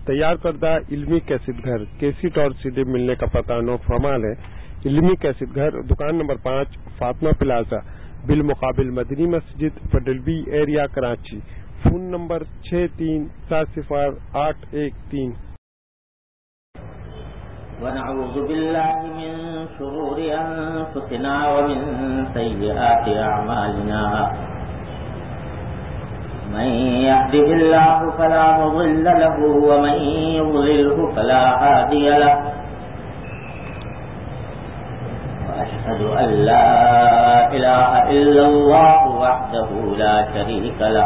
تیار کردہ علمی کیسٹ گھر کیسٹ اور CD ملنے کا پتہ نو فرمال ہے۔ علمی کیسٹ گھر دکان نمبر 5 فاطمہ پلازا بالمقابل مدنی مسجد federal B area Karachi. Phone number 63400813۔ ونعوذ بالله من شرور أنفسنا ومن سيئات أعمالنا من يهده الله فلا مضل له ومن يضلله فلا هادي له وأشهد أن لا إله إلا الله وحده لا شريك له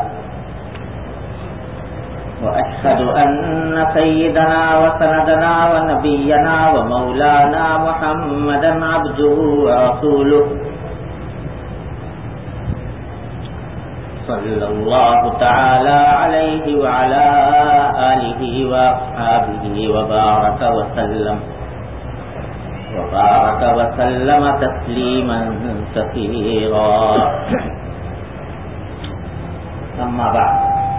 وأشهد أن سيدنا وسندنا ونبينا ومولانا محمدا عبده ورسوله صلى الله تعالى عليه وعلى آله وأصحابه وبارك وسلم تسليما كثيرا أما بعد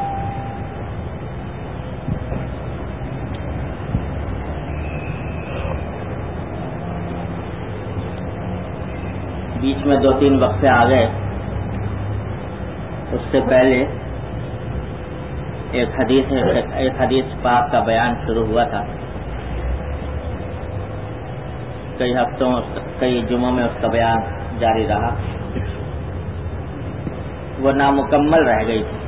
بیچ میں 2-3 وقفے آ گئے۔ اس سے پہلے ایک حدیث پاک کا بیان شروع ہوا تھا۔ کئی جمعوں میں اس کا بیان جاری رہا، وہ نامکمل رہ گئی تھی۔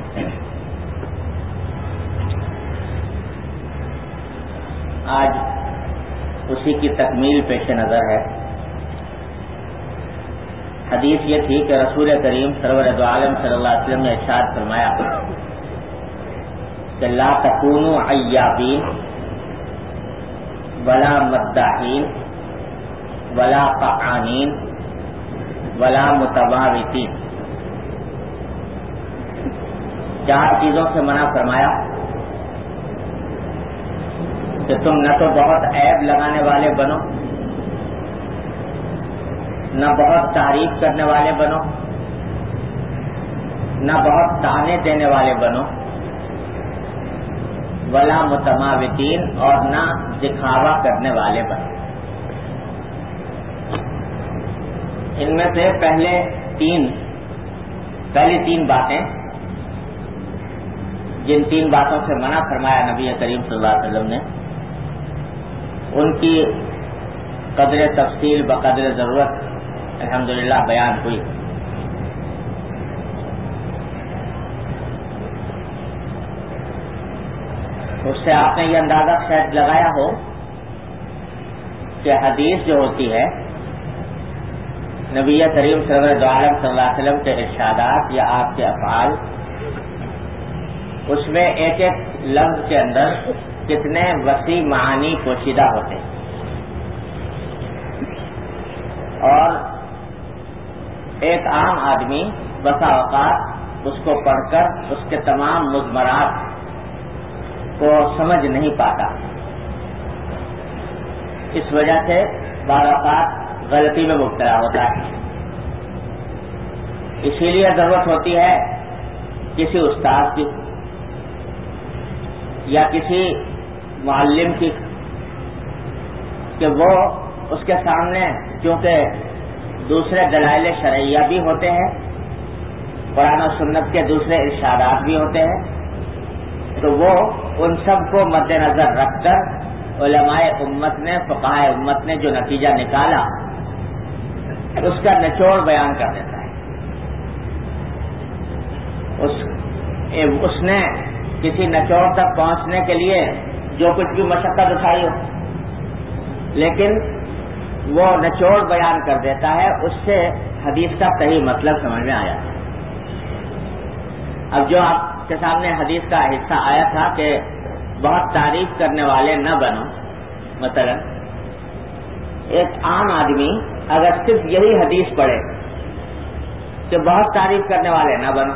آج اسی کی تکمیل پیش نظر ہے۔ حدیث یہ تھی کہ رسول کریم سرور دو عالم صلی اللہ علیہ وسلم نے ارشاد فرمایا کہ لا تکونوا عیابین ولا مداحین ولا طعانین ولا متباوتین۔ 4 چیزوں سے منع فرمایا کہ تم نہ تو بہت عیب لگانے والے بنو، نہ بہت تعریف کرنے والے بنو، نہ بہت طعنے دینے والے بنو، ولا متماوتین اور نہ دکھاوا کرنے والے بنو۔ ان میں سے پہلی 3 باتیں، جن 3 باتوں سے منع فرمایا نبی کریم صلی اللہ علیہ وسلم نے، ان کی قدر تفصیل بقدر ضرورت الحمدللہ بیان ہوئی۔ اس سے آپ نے یہ اندازہ شاید لگایا ہو کہ حدیث جو ہوتی ہے نبی کریم صلی اللہ علیہ وسلم کے ارشادات یا آپ کے افعال، اس میں ایک ایک لفظ کے اندر کتنے وسیع معانی پوشیدہ ہوتے ہیں، اور ایک عام آدمی بسا اوقات اس کو پڑھ کر اس کے تمام مضمرات کو سمجھ نہیں پاتا۔ اس وجہ سے بعض اوقات غلطی میں مبتلا ہوتا ہے۔ اسی لیے ضرورت ہوتی ہے کسی استاد کی یا کسی معلم کی کہ وہ اس کے سامنے، کیونکہ دوسرے دلائل شرعیہ بھی ہوتے ہیں، قرآن و سنت کے دوسرے ارشادات بھی ہوتے ہیں، تو وہ ان سب کو مد نظر رکھ کر علماء امت نے، فقہاء امت نے جو نتیجہ نکالا اس کا نچوڑ بیان کر دیتا ہے۔ اس نے کسی نچوڑ تک پہنچنے کے لیے جو کچھ بھی مشقت اٹھائی ہو، لیکن وہ نچوڑ بیان کر دیتا ہے، اس سے حدیث کا صحیح مطلب سمجھ میں آ جاتا ہے۔ اب جو آپ کے سامنے حدیث کا حصہ آیا تھا کہ بہت تعریف کرنے والے نہ بنو، مثلا ایک عام آدمی اگر صرف یہی حدیث پڑھے کہ بہت تعریف کرنے والے نہ بنو،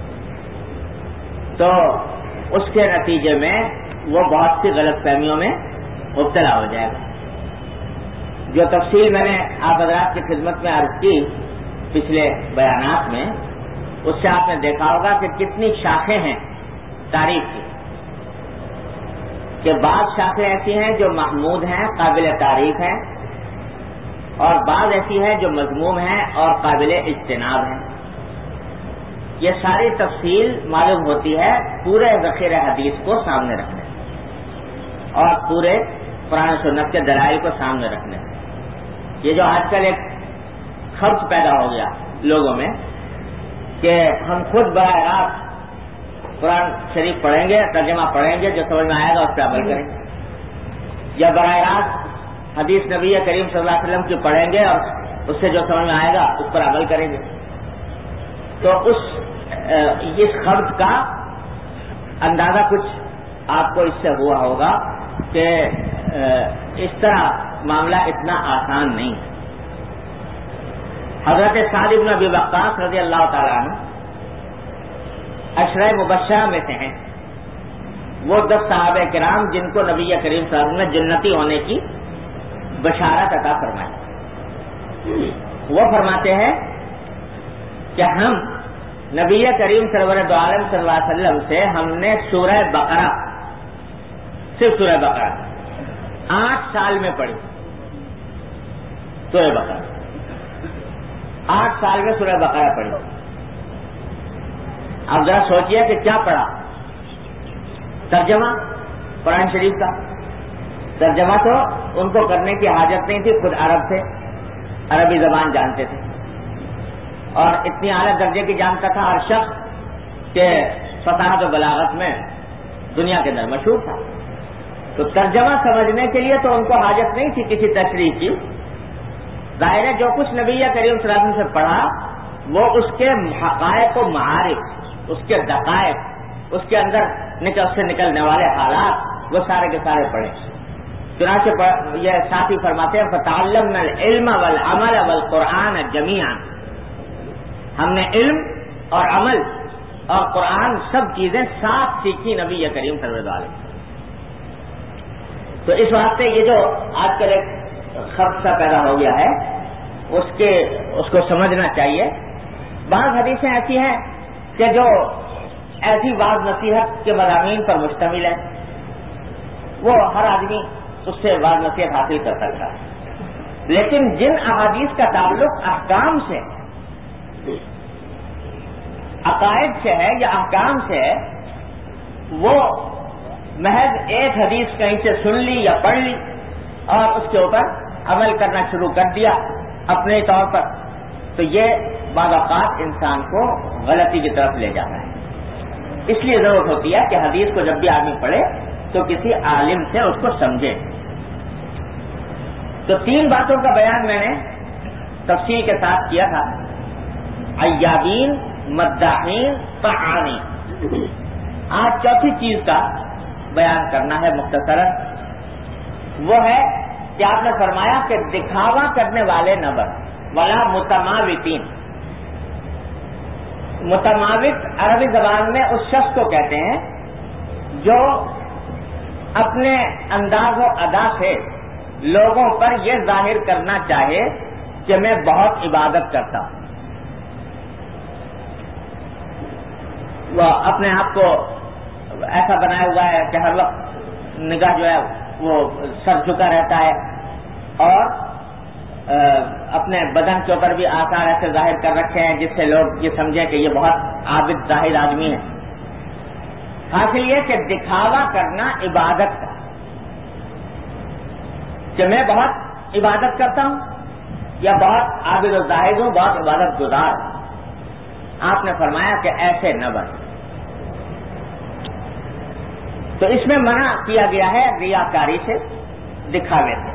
تو اس کے نتیجے میں وہ بہت سی غلط فہمیوں میں مبتلا ہو جائے گا۔ جو تفصیل میں نے آپ حضرات کی خدمت میں عرض کی پچھلے بیانات میں، اس سے آپ نے دیکھا ہوگا کہ کتنی شاخیں ہیں تعریف کی۔ کہ بعض شاخیں ایسی ہیں جو محمود ہیں، قابل تعریف ہیں، اور بعض ایسی ہیں جو مذموم ہیں اور قابل اجتناب ہیں. یہ ساری تفصیل معلوم ہوتی ہے پورے ذخیرہ حدیث کو سامنے رکھنے اور پورے قرآن سنت کے دلائل کو سامنے رکھنے. یہ جو آج کل ایک خرچ پیدا ہو گیا لوگوں میں کہ ہم خود براہ راست قرآن شریف پڑھیں گے، ترجمہ پڑھیں گے، جو سمجھ میں آئے گا اس پہ عمل کریں گے، یا براہ راست حدیث نبی کریم صلی اللہ علیہ وسلم کی پڑھیں گے اور اس سے جو سمجھ میں آئے گا اس پر عمل کریں گے. تو اس خرچ کا اندازہ کچھ آپ کو اس سے ہوا ہوگا کہ اس طرح معاملہ اتنا آسان نہیں. حضرت سعد بن ابی وقاص رضی اللہ تعالیٰ عنہ عشرہ مبشرہ میں سے ہیں. وہ 10 صحابہ کرام جن کو نبی کریم صلی اللہ علیہ وسلم نے جنتی ہونے کی بشارت عطا فرمائی. وہ فرماتے ہیں کہ ہم نبی کریم سرور دو عالم صلی اللہ علیہ وسلم سے ہم نے سورہ بقرہ، صرف سورہ بقرہ 8 سال میں پڑھی. سورہ بقرہ 8 سال میں سورہ بقرہ پڑھی. اب ذرا سوچئے کہ کیا پڑھا. ترجمہ قرآن شریف کا ترجمہ تو ان کو کرنے کی حاجت نہیں تھی، خود عرب تھے، عربی زبان جانتے تھے اور اتنی اعلیٰ درجے کی جانتا تھا ہر شخص کہ فصاحت و بلاغت میں دنیا کے اندر مشہور تھا. تو ترجمہ سمجھنے کے لیے تو ان کو حاجت نہیں تھی کسی تشریح کی. ظاہر ہے جو کچھ نبی کریم صلی اللہ علیہ وسلم سے پڑھا وہ اس کے حقائق و معارف، اس کے دقائق، اس کے اندر سے نکلنے والے حالات وہ سارے کے سارے پڑھے. چنانچہ یہ ساتھی فرماتے ہیں فَتَعَلَّمْنَا الْعِلْمَ وَالْعَمَلَ وَالْقُرْآنَ جَمِيعًا. ہم نے علم اور عمل اور قرآن سب چیزیں ساتھ سیکھی نبی کریم صلی اللہ علیہ وسلم. تو اس واسطے یہ جو آج کل ایک خرچ سا پیدا ہو گیا ہے اس کو سمجھنا چاہیے. بعض حدیثیں ایسی ہیں کہ جو ایسی بعض نصیحت کے مضامین پر مشتمل ہے، وہ ہر آدمی اس سے بعض نصیحت حاصل کر سکتا ہے. لیکن جن احادیث کا تعلق احکام سے، عقائد سے ہے یا احکام سے ہے، وہ محض ایک حدیث کہیں سے سن لی یا پڑھ لی اور اس کے اوپر عمل کرنا شروع کر دیا اپنے طور پر، تو یہ بعض اوقات انسان کو غلطی کی طرف لے جاتا ہے. اس لیے ضرورت ہوتی ہے کہ حدیث کو جب بھی آدمی پڑھے تو کسی عالم سے اس کو سمجھے. تو 3 باتوں کا بیان میں نے تفصیل کے ساتھ کیا تھا: عیابین، مداحین، طعانین. آج چوتھی چیز کا بیان کرنا ہے مختصراً. وہ ہے کہ آپ نے فرمایا کہ دکھاوا کرنے والے نہ بن، ولا متماوتین. متماوت عربی زبان میں اس شخص کو کہتے ہیں جو اپنے انداز و ادا سے لوگوں پر یہ ظاہر کرنا چاہے کہ میں بہت عبادت کرتا ہوں. وہ اپنے آپ کو ایسا بنایا ہوا ہے کہ ہر وقت نگاہ جو ہے وہ سر جھکا رہتا ہے اور اپنے بدن کے اوپر بھی آثار ایسے ظاہر کر رکھے ہیں جس سے لوگ یہ سمجھیں کہ یہ بہت عابد زاہد آدمی ہے. حاصل یہ کہ دکھاوا کرنا عبادت کا، کہ میں بہت عبادت کرتا ہوں یا بہت عابد و زاہد ہوں، بہت عبادت گزار ہوں. آپ نے فرمایا کہ ایسے نہ بن. تو اس میں منع کیا گیا ہے ریاکاری سے، دکھاوے سے.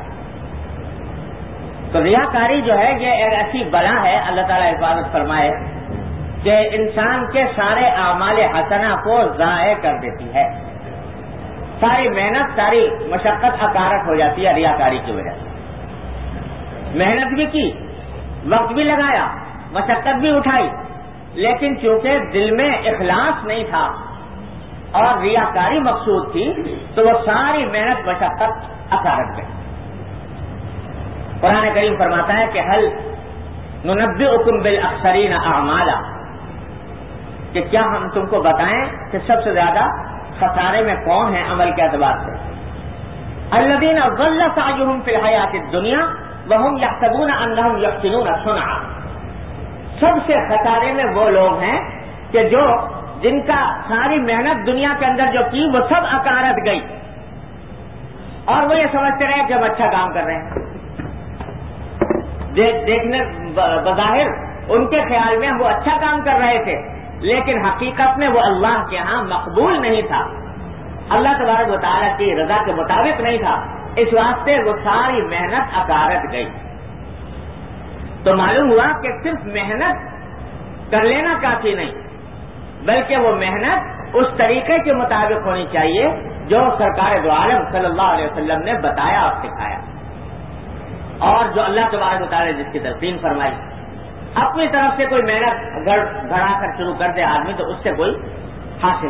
تو ریاکاری جو ہے یہ ایک ایسی بلا ہے، اللہ تعالیٰ حفاظت فرمائے، کہ انسان کے سارے اعمال حسنہ کو ضائع کر دیتی ہے. ساری محنت، ساری مشقت اکارت ہو جاتی ہے ریاکاری کی وجہ سے. محنت بھی کی، وقت بھی لگایا، مشقت بھی اٹھائی، لیکن چونکہ دل میں اخلاص نہیں تھا اور ریاکاری مقصود تھی تو وہ ساری محنت مشقت اکارت گئی. قرآن کریم فرماتا ہے کہ حل ننبئکم بالاخسرین اعمالا، کہ کیا ہم تم کو بتائیں کہ سب سے زیادہ خسارے میں کون ہیں عمل کے اعتبار سے. الذین ضل سعیہم فی الحیات الدنیا وہم یحسبون انہم یحسنون صنعا. سب سے خسارے میں وہ لوگ ہیں کہ جن کا ساری محنت دنیا کے اندر جو کی وہ سب اکارت گئی اور وہ یہ سمجھتے رہے کہ ہم اچھا کام کر رہے ہیں. دیکھنے بظاہر ان کے خیال میں وہ اچھا کام کر رہے تھے، لیکن حقیقت میں وہ اللہ کے ہاں مقبول نہیں تھا، اللہ تبارک و تعالیٰ کی رضا کے مطابق نہیں تھا. اس واسطے وہ ساری محنت اکارت گئی. تو معلوم ہوا کہ صرف محنت کر لینا کافی نہیں، بلکہ وہ محنت اس طریقے کے مطابق ہونی چاہیے جو سرکار دو عالم صلی اللہ علیہ وسلم نے بتایا اور سکھایا، اور جو اللہ تبارک و تعالیٰ نے جس کی تلقین فرمائی. اپنی طرف سے کوئی محنت گھڑا کر شروع کر دے آدمی تو اس سے کوئی حاصل.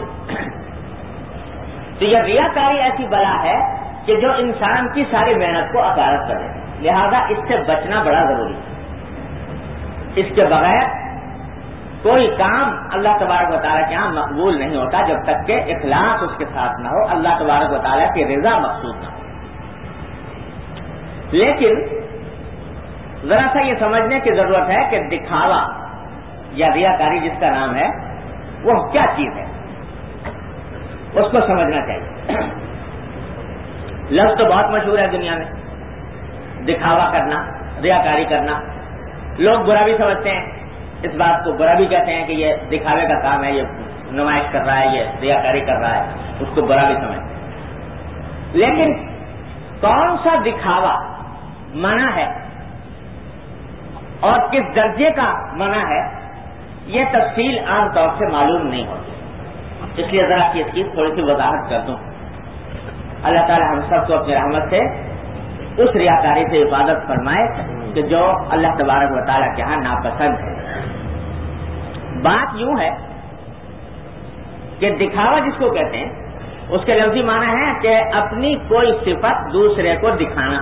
تو یہ ریاکاری ایسی بلا ہے کہ جو انسان کی ساری محنت کو اکارت کر دے. لہذا اس سے بچنا بڑا ضروری ہے. اس کے بغیر کوئی کام اللہ تبارک و تعالیٰ کے یہاں مقبول نہیں ہوتا جب تک کہ اخلاص اس کے ساتھ نہ ہو، اللہ تبارک و تعالیٰ کی رضا مقصود نہ ہو. لیکن ذرا سا یہ سمجھنے کی ضرورت ہے کہ دکھاوا یا ریاکاری جس کا نام ہے وہ کیا چیز ہے، اس کو سمجھنا چاہیے. لفظ تو بہت مشہور ہے دنیا میں، دکھاوا کرنا، ریاکاری کرنا. لوگ برا بھی سمجھتے ہیں اس بات کو، برا بھی کہتے ہیں کہ یہ دکھاوے کا کام ہے، یہ نمائش کر رہا ہے، یہ ریاکاری کر رہا ہے، اس کو برا بھی سمجھتے ہیں. لیکن کون سا دکھاوا منع ہے اور کس درجے کا منع ہے، یہ تفصیل عام طور سے معلوم نہیں ہوتی. اس لیے ذرا اس کی تھوڑی سی وضاحت کر دوں. اللہ تعالی ہم سب کو اپنی رحمت سے اس ریاکاری سے حفاظت فرمائے کہ جو اللہ تبارک و تعالیٰ کے ہاں ناپسند ہے. بات یوں ہے کہ دکھاوا جس کو کہتے ہیں اس کے لفظی معنی ہے کہ اپنی کوئی صفت دوسرے کو دکھانا.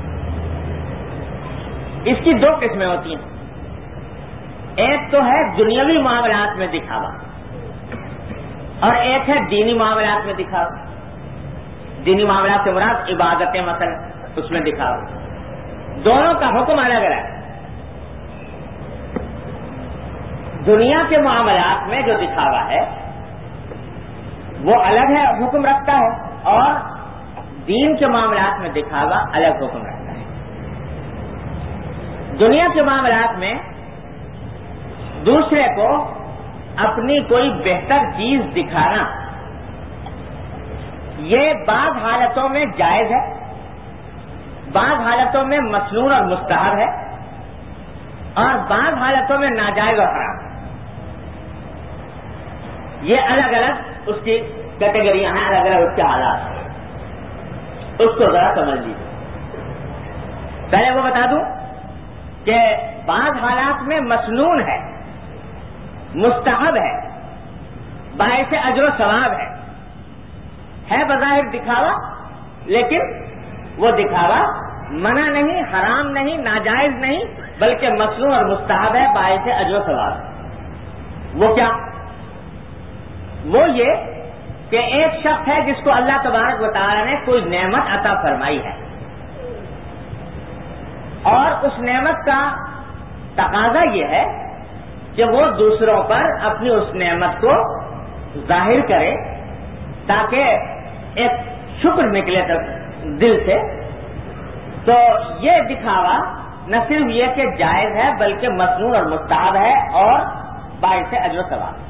اس کی دو قسمیں ہوتی ہیں. ایک تو ہے دنیاوی معاملات میں دکھاوا اور ایک ہے دینی معاملات میں دکھاوا. دینی معاملات سے مراد عبادتیں مثلا، اس میں دکھاوا. دونوں کا حکم الگ الگ. دنیا کے معاملات میں جو دکھاوا ہے وہ الگ ہے، حکم رکھتا ہے، اور دین کے معاملات میں دکھاوا الگ حکم رکھتا ہے. دنیا کے معاملات میں دوسرے کو اپنی کوئی بہتر چیز دکھانا یہ بعض حالتوں میں جائز ہے، بعض حالتوں میں مسنون اور مستحب ہے، اور بعض حالتوں میں ناجائز اور حرام. یہ الگ الگ اس کی کیٹیگریاں ہیں، الگ الگ اس کے حالات ہیں. اس کو ذرا سمجھ لیجیے. پہلے وہ بتا دوں کہ بعض حالات میں مسنون ہے، مستحب ہے، باعث اجر و ثواب ہے بظاہر دکھاوا، لیکن وہ دکھاوا منع نہیں، حرام نہیں، ناجائز نہیں، بلکہ مسنون اور مستحب ہے، باعث اجر و ثواب ہے. وہ کیا؟ وہ یہ کہ ایک شخص ہے جس کو اللہ تبارک و تعالی نے کوئی نعمت عطا فرمائی ہے، اور اس نعمت کا تقاضا یہ ہے کہ وہ دوسروں پر اپنی اس نعمت کو ظاہر کرے تاکہ ایک شکر نکلے دل سے. تو یہ دکھاوا نہ صرف یہ کہ جائز ہے بلکہ مسنون اور مستحب ہے اور باعث اجر و ثواب.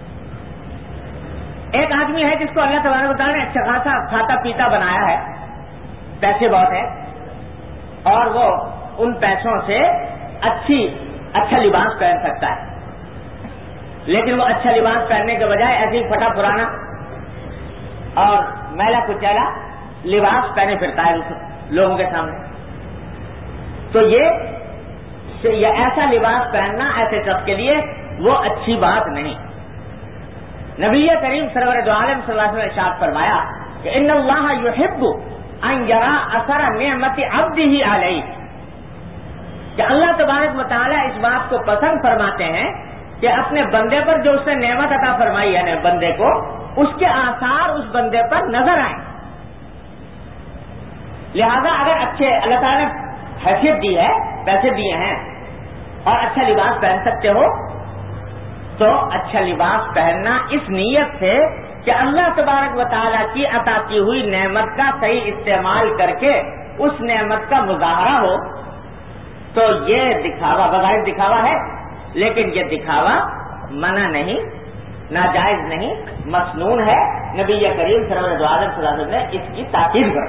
ایک آدمی ہے جس کو اللہ تبارک و تعالیٰ نے اچھا خاصا کھاتا پیتا بنایا ہے، پیسے بہت ہیں، اور وہ ان پیسوں سے اچھا لباس پہن سکتا ہے. لیکن وہ اچھا لباس پہننے کے بجائے ایسے ہی پھٹا پرانا اور میلا کچیلا لباس پہنے پھرتا ہے لوگوں کے سامنے. تو یہ ایسا لباس پہننا ایسے شخص کے لیے وہ اچھی بات نہیں. نبی کریم سرور دو عالم صلی اللہ علیہ وسلم نے ارشاد فرمایا کہ ان اللہ یحب ان یرا اثر نعمت عبدہ علیہ، کہ اللہ تبارک و تعالی اس بات کو پسند فرماتے ہیں کہ اپنے بندے پر جو اس نے نعمت عطا فرمائی ہے بندے کو، اس کے آثار اس بندے پر نظر آئیں. لہذا اگر اچھے اللہ تعالیٰ نے حیثیت دی ہے، پیسے دیے ہیں اور اچھا لباس پہن سکتے ہو تو اچھا لباس پہننا اس نیت سے کہ اللہ تبارک و تعالیٰ کی عطا کی ہوئی نعمت کا صحیح استعمال کر کے اس نعمت کا مظاہرہ ہو، تو یہ دکھاوا بظاہر دکھاوا ہے، لیکن یہ دکھاوا منع نہیں، ناجائز نہیں، مسنون ہے۔ نبی کریم صلی اللہ علیہ وسلم نے اس کی تاکید کر۔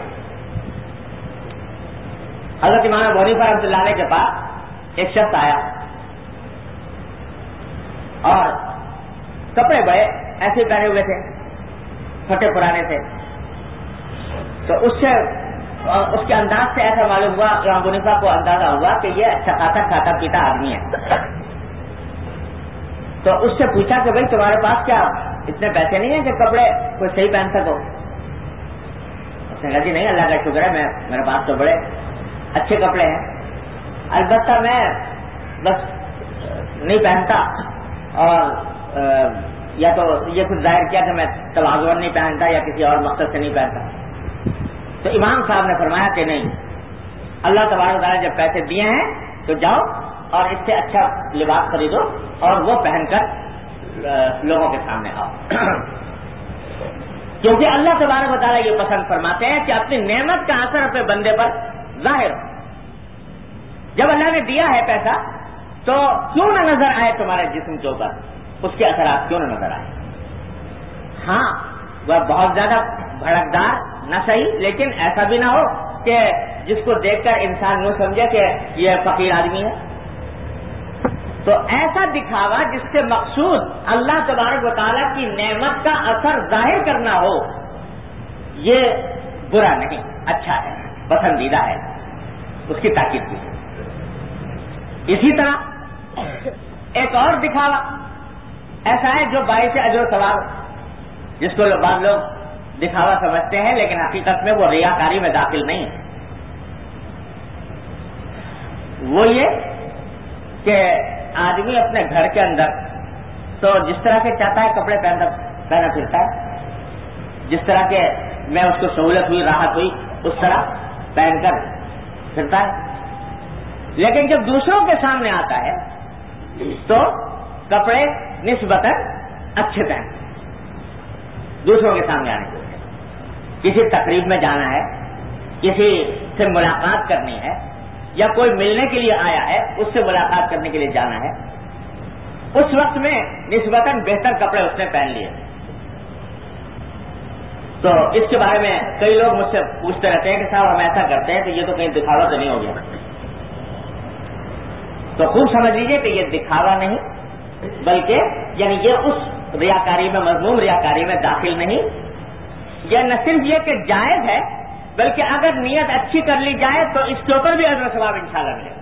حضرت امام ابو حنیفہ رحمۃ اللہ علیہ کے پاس ایک شخص آیا اور کپڑے بڑے ایسے پہنے ہوئے تھے، پھٹے پرانے تھے، تو اس کے انداز سے ایسا معلوم ہوا، امام ابو حنیفہ کو اندازہ ہوا کہ یہ اچھا خاصا کھاتا پیتا آدمی ہے۔ تو اس سے پوچھا کہ بھائی تمہارے پاس کیا اتنے پیسے نہیں ہیں کہ کپڑے کوئی صحیح پہن سکو؟ اس نے کہا جی نہیں، اللہ کا شکر ہے میرے پاس تو بڑے اچھے کپڑے ہیں، البتہ میں بس نہیں پہنتا، اور یا تو یہ کچھ ظاہر کیا کہ میں تواضع نہیں پہنتا یا کسی اور مقصد سے نہیں پہنتا۔ تو امام صاحب نے فرمایا کہ نہیں، اللہ تبارک و تعالیٰ نے جب پیسے دیے ہیں تو جاؤ اور اس سے اچھا لباس خریدو اور وہ پہن کر لوگوں کے سامنے آؤ، کیونکہ اللہ تبارک و تعالیٰ یہ پسند فرماتے ہیں کہ اپنی نعمت کا اثر اپنے بندے پر ظاہر ہو۔ جب اللہ نے دیا ہے پیسہ تو کیوں نہ نظر آئے تمہارے جسم کے اوپر، اس کے اثرات کیوں نہ نظر آئے؟ ہاں وہ بہت زیادہ بھڑکدار نہ صحیح، لیکن ایسا بھی نہ ہو کہ جس کو دیکھ کر انسان یوں سمجھے کہ یہ فقیر آدمی ہے۔ تو ایسا دکھاوا جس سے مقصود اللہ تبارک و تعالیٰ کی نعمت کا اثر ظاہر کرنا ہو، یہ برا نہیں، اچھا ہے، پسندیدہ ہے، اس کی تاکید کی۔ اسی طرح ایک اور دکھاوا ایسا ہے جو باعث اجر و ثواب، جس کو بعض لوگ دکھاوا سمجھتے ہیں لیکن حقیقت میں وہ ریاکاری میں داخل نہیں ہے۔ وہ یہ کہ آدمی اپنے گھر کے اندر تو جس طرح کے چاہتا ہے کپڑے پہنا پھرتا ہے، جس طرح کے میں اس کو سہولت ہوئی راحت ہوئی اس طرح پہن کر پھرتا ہے، لیکن جب دوسروں کے سامنے آتا ہے تو کپڑے نسبتاً اچھے پہن، دوسروں کے سامنے آنے کے لیے کسی تقریب میں جانا ہے، کسی سے ملاقات کرنی ہے یا کوئی ملنے کے لیے آیا ہے اس سے ملاقات کرنے کے لیے جانا ہے، اس وقت میں نسبتاً بہتر کپڑے اس نے پہن لیے۔ تو اس کے بارے میں کئی لوگ مجھ سے پوچھتے رہتے ہیں کہ صاحب ہم ایسا کرتے ہیں تو یہ تو کہیں دکھاوا تو نہیں ہو گیا؟ تو خوب سمجھ لیجئے کہ یہ دکھاوا نہیں، بلکہ یعنی یہ اس ریاکاری میں، مذموم ریاکاری میں داخل نہیں۔ یہ نہ صرف یہ کہ جائز ہے، بلکہ اگر نیت اچھی کر لی جائے تو اس کے اوپر بھی اجر و ثواب انشاءاللہ ملے گا۔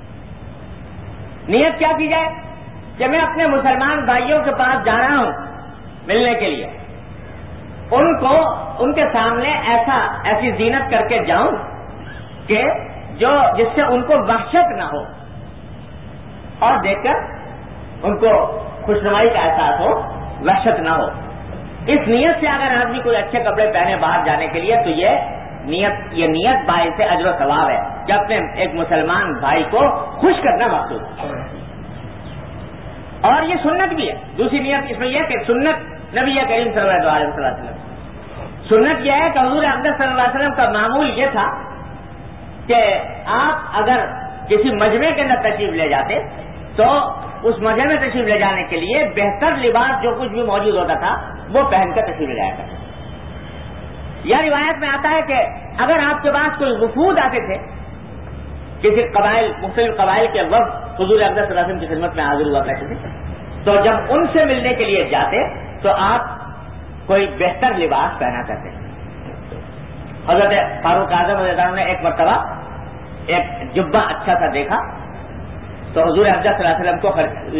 نیت کیا کی جائے کہ میں اپنے مسلمان بھائیوں کے پاس جا رہا ہوں ملنے کے لیے، ان کے سامنے ایسی زینت کر کے جاؤں کہ جس سے ان کو وحشت نہ ہو اور دیکھ کر ان کو خوشنمائی کا احساس ہو، وحشت نہ ہو۔ اس نیت سے اگر آدمی کوئی اچھے کپڑے پہنے باہر جانے کے لیے تو یہ نیت باعث اجر و ثواب ہے کہ اپنے ایک مسلمان بھائی کو خوش کرنا مقصود ہے۔ اور یہ سنت بھی ہے۔ دوسری نیت اس میں یہ کہ سنت نبی کریم صلی اللہ علیہ وسلم، سنت یہ ہے کہ حضور اقدس صلی اللہ علیہ وسلم کا معمول یہ تھا کہ آپ اگر کسی مجمع کے اندر تشریف لے جاتے تو اس مجمع میں تشریف لے جانے کے لیے بہتر لباس جو کچھ بھی موجود ہوتا تھا وہ پہن کر تشریف لے جایا کرتے۔ یا روایت میں آتا ہے کہ اگر آپ کے پاس کوئی وفود آتے تھے، کسی مختلف قبائل کے وفد حضور اقدس صلی اللہ علیہ وسلم کی خدمت میں حاضر ہوا کرتے تھے، تو جب ان سے ملنے کے لیے جاتے تو آپ کوئی بہتر لباس پہنا کرتے تھے۔ حضرت فاروق اعظم رضی اللہ عنہ نے ایک مرتبہ ایک جبہ اچھا سا دیکھا تو حضور اقدس صلی اللہ علیہ وسلم کو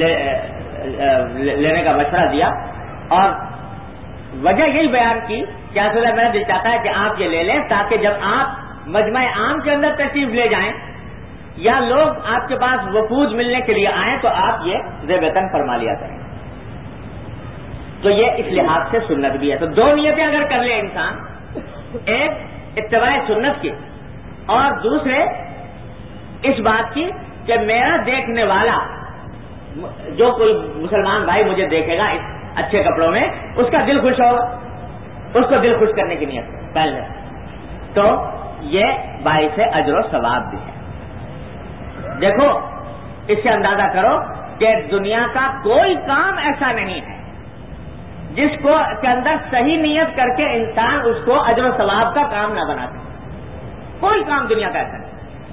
لینے کا مشورہ دیا اور وجہ یہی بیان کی کہ رسول اللہ میرا دل چاہتا ہے کہ آپ یہ لے لیں تاکہ جب آپ مجمع عام کے اندر تشریف لے جائیں یا لوگ آپ کے پاس وفود ملنے کے لیے آئیں تو آپ یہ زیب وطن فرما لیا کریں۔ تو یہ اس لحاظ سے سنت بھی ہے۔ تو دو نیتیں اگر کر لے انسان، ایک اتباع سنت کی اور دوسرے اس بات کی کہ میرا دیکھنے والا جو کوئی مسلمان بھائی مجھے دیکھے گا اس اچھے کپڑوں میں اس کا دل خوش ہوگا، اس کو دل خوش کرنے کی نیت پہلے، تو یہ باعث اجر و ثواب بھی ہے۔ دیکھو اس سے اندازہ کرو کہ دنیا کا کوئی کام ایسا نہیں ہے جس کو کے اندر صحیح نیت کر کے انسان اس کو اجر و ثواب کا کام نہ بنا سکے، کوئی کام دنیا کا ایسا نہیں۔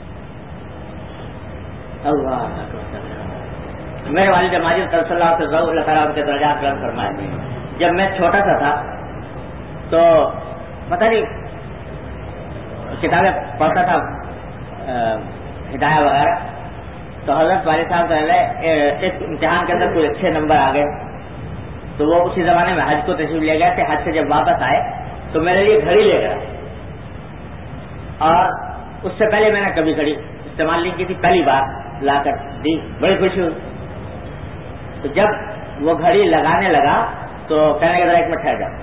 اللہ میرے والد ماجد صلی اللہ علیہ وسلم اللہ تعالیٰ کے درجات بلند فرمائے، جب میں چھوٹا سا تھا تو پتہ نہیں کتابیں پڑھتا تھا ہدایہ وغیرہ، تو حضرت والد صاحب ایک امتحان کے اندر کوئی اچھے نمبر آ گئے، تو وہ اسی زمانے میں حج کو تشریف لے گئے تھے۔ حج سے جب واپس آئے تو میرے لیے گھڑی لے گیا، اور اس سے پہلے میں نے کبھی گھڑی استعمال نہیں کی تھی، پہلی بار لا کر دی، بڑی خوشی ہوئی۔ تو جب وہ گھڑی لگانے لگا تو کہنے لگا ایک منٹ ٹھہر جاؤ۔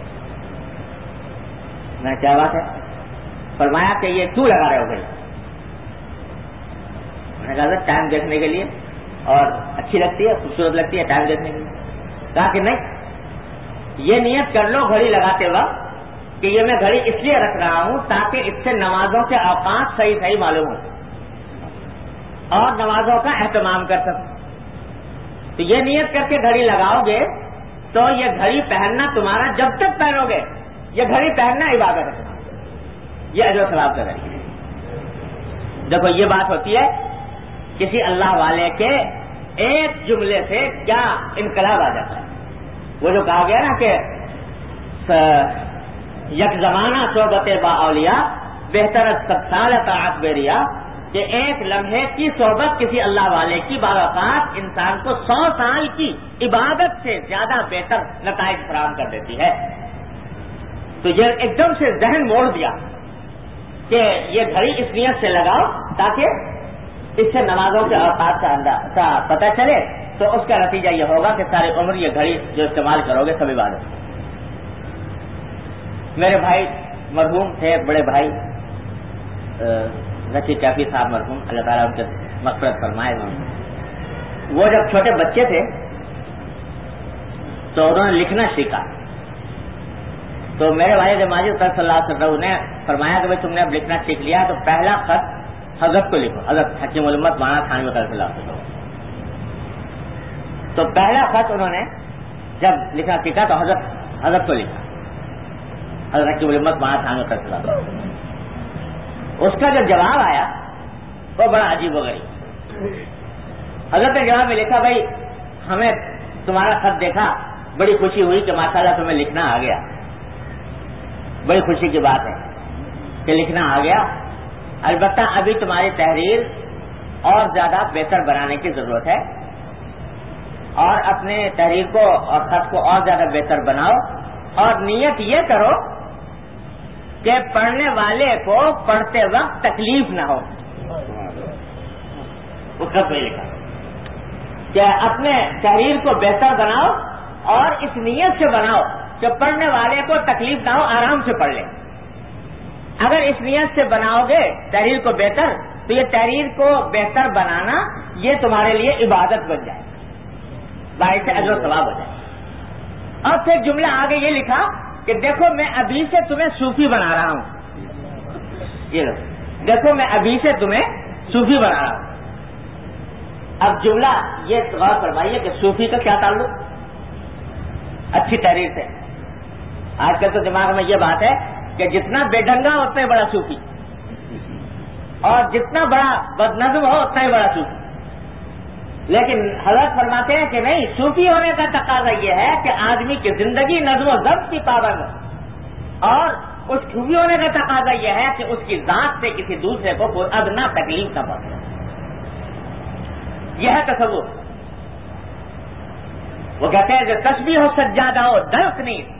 میں کیا بات ہے؟ فرمایا کہ یہ کیوں لگا رہے ہو گھڑی؟ میں نے کہا ٹائم دیکھنے کے لیے، اور اچھی لگتی ہے، خوبصورت لگتی ہے ٹائم دیکھنے کے لیے۔ کہا کہ نہیں، یہ نیت کر لو گھڑی لگاتے وقت کہ یہ میں گھڑی اس لیے رکھ رہا ہوں تاکہ اس سے نمازوں کے اوقات صحیح صحیح معلوم ہو اور نمازوں کا اہتمام کر سکوں۔ تو یہ نیت کر کے گھڑی لگاؤ گے تو یہ گھڑی پہننا تمہارا جب تک پہنو گے، یہ گھڑی پہننا عبادت ہے تمہاری، یہ اجر و ثواب کا ذریعہ ہے۔ دیکھو یہ بات ہوتی ہے کسی اللہ والے کے ایک جملے سے کیا انقلاب آ جاتا ہے۔ وہ جو کہا گیا نا کہ یک زمانہ صحبت با اولیاء بہتر سب سال طاعت بیریا، کہ ایک لمحے کی صحبت کسی اللہ والے کی بعض اوقات انسان کو 100 سال کی عبادت سے زیادہ بہتر نتائج فراہم کر دیتی ہے۔ تو یہ ایک دم سے ذہن موڑ دیا کہ یہ گھڑی اس نیت سے لگاؤ تاکہ اس سے نمازوں کے اوقات کا پتہ چلے، تو اس کا نتیجہ یہ ہوگا کہ ساری عمر یہ گھڑی جو استعمال کرو گے سب عبادت۔ میرے بھائی مرحوم تھے، بڑے بھائی ذکی کیفی صاحب مرحوم، اللہ تعالیٰ ان کے مغفرت فرمائے۔ وہ جب چھوٹے بچے تھے تو انہوں نے لکھنا سیکھا، تو میرے والد ماجد صلی اللہ علیہ وسلم نے فرمایا کہ بھائی تم نے اب لکھنا سیکھ لیا تو پہلا خط حضرت کو لکھو، حضرت حکیم الامت مولانا تھانوی صلی اللہ علیہ وسلم۔ تو پہلا خط انہوں نے جب لکھنا سیکھا تو حضرت کو لکھا، حضرت حکیم الامت مولانا تھانوی صلی اللہ علیہ وسلم۔ اس کا جب جواب آیا وہ بڑا عجیب و غریب۔ حضرت نے جواب میں لکھا بھائی ہمیں تمہارا خط دیکھا، بڑی خوشی ہوئی کہ ماشاءاللہ تمہیں لکھنا آ گیا، بڑی خوشی کی بات ہے کہ لکھنا آ گیا، البتہ ابھی تمہاری تحریر اور زیادہ بہتر بنانے کی ضرورت ہے، اور اپنے تحریر کو اور خط کو اور زیادہ بہتر بناؤ، اور نیت یہ کرو کہ پڑھنے والے کو پڑھتے وقت تکلیف نہ ہو۔ وہ خط میں لکھا کہ اپنے تحریر کو بہتر بناؤ اور اس نیت سے بناؤ کہ پڑھنے والے کو تکلیف نہ ہو، آرام سے پڑھ لے۔ اگر اس نیت سے بناؤ گے تحریر کو بہتر تو یہ تحریر کو بہتر بنانا یہ تمہارے لیے عبادت بن جائے، باعث اجر و ثواب ہو جائے۔ اور پھر جملہ آگے یہ لکھا کہ دیکھو میں ابھی سے تمہیں صوفی بنا رہا ہوں، یہ لو دیکھو میں ابھی سے تمہیں صوفی بنا رہا ہوں۔ اب جملہ یہ غور فرمائیے کہ صوفی کا کیا تعلق اچھی تحریر سے؟ آج کل تو دماغ میں یہ بات ہے کہ جتنا بے ڈنگا اتنا ہی بڑا صوفی، اور جتنا بڑا بدنظم ہو اتنا ہی بڑا صوفی۔ لیکن حضرت فرماتے ہیں کہ نہیں، صوفی ہونے کا تقاضا یہ ہے کہ آدمی کی زندگی نظم و ضبط کی پابند ہو، اور اس صوفی ہونے کا تقاضا یہ ہے کہ اس کی ذات سے کسی دوسرے کو کوئی ادنا تکلیف نہ پہنچے۔ یہ ہے تصور۔ وہ کہتے ہیں کہ تسبیح و سجادہ ہو دلک نیز،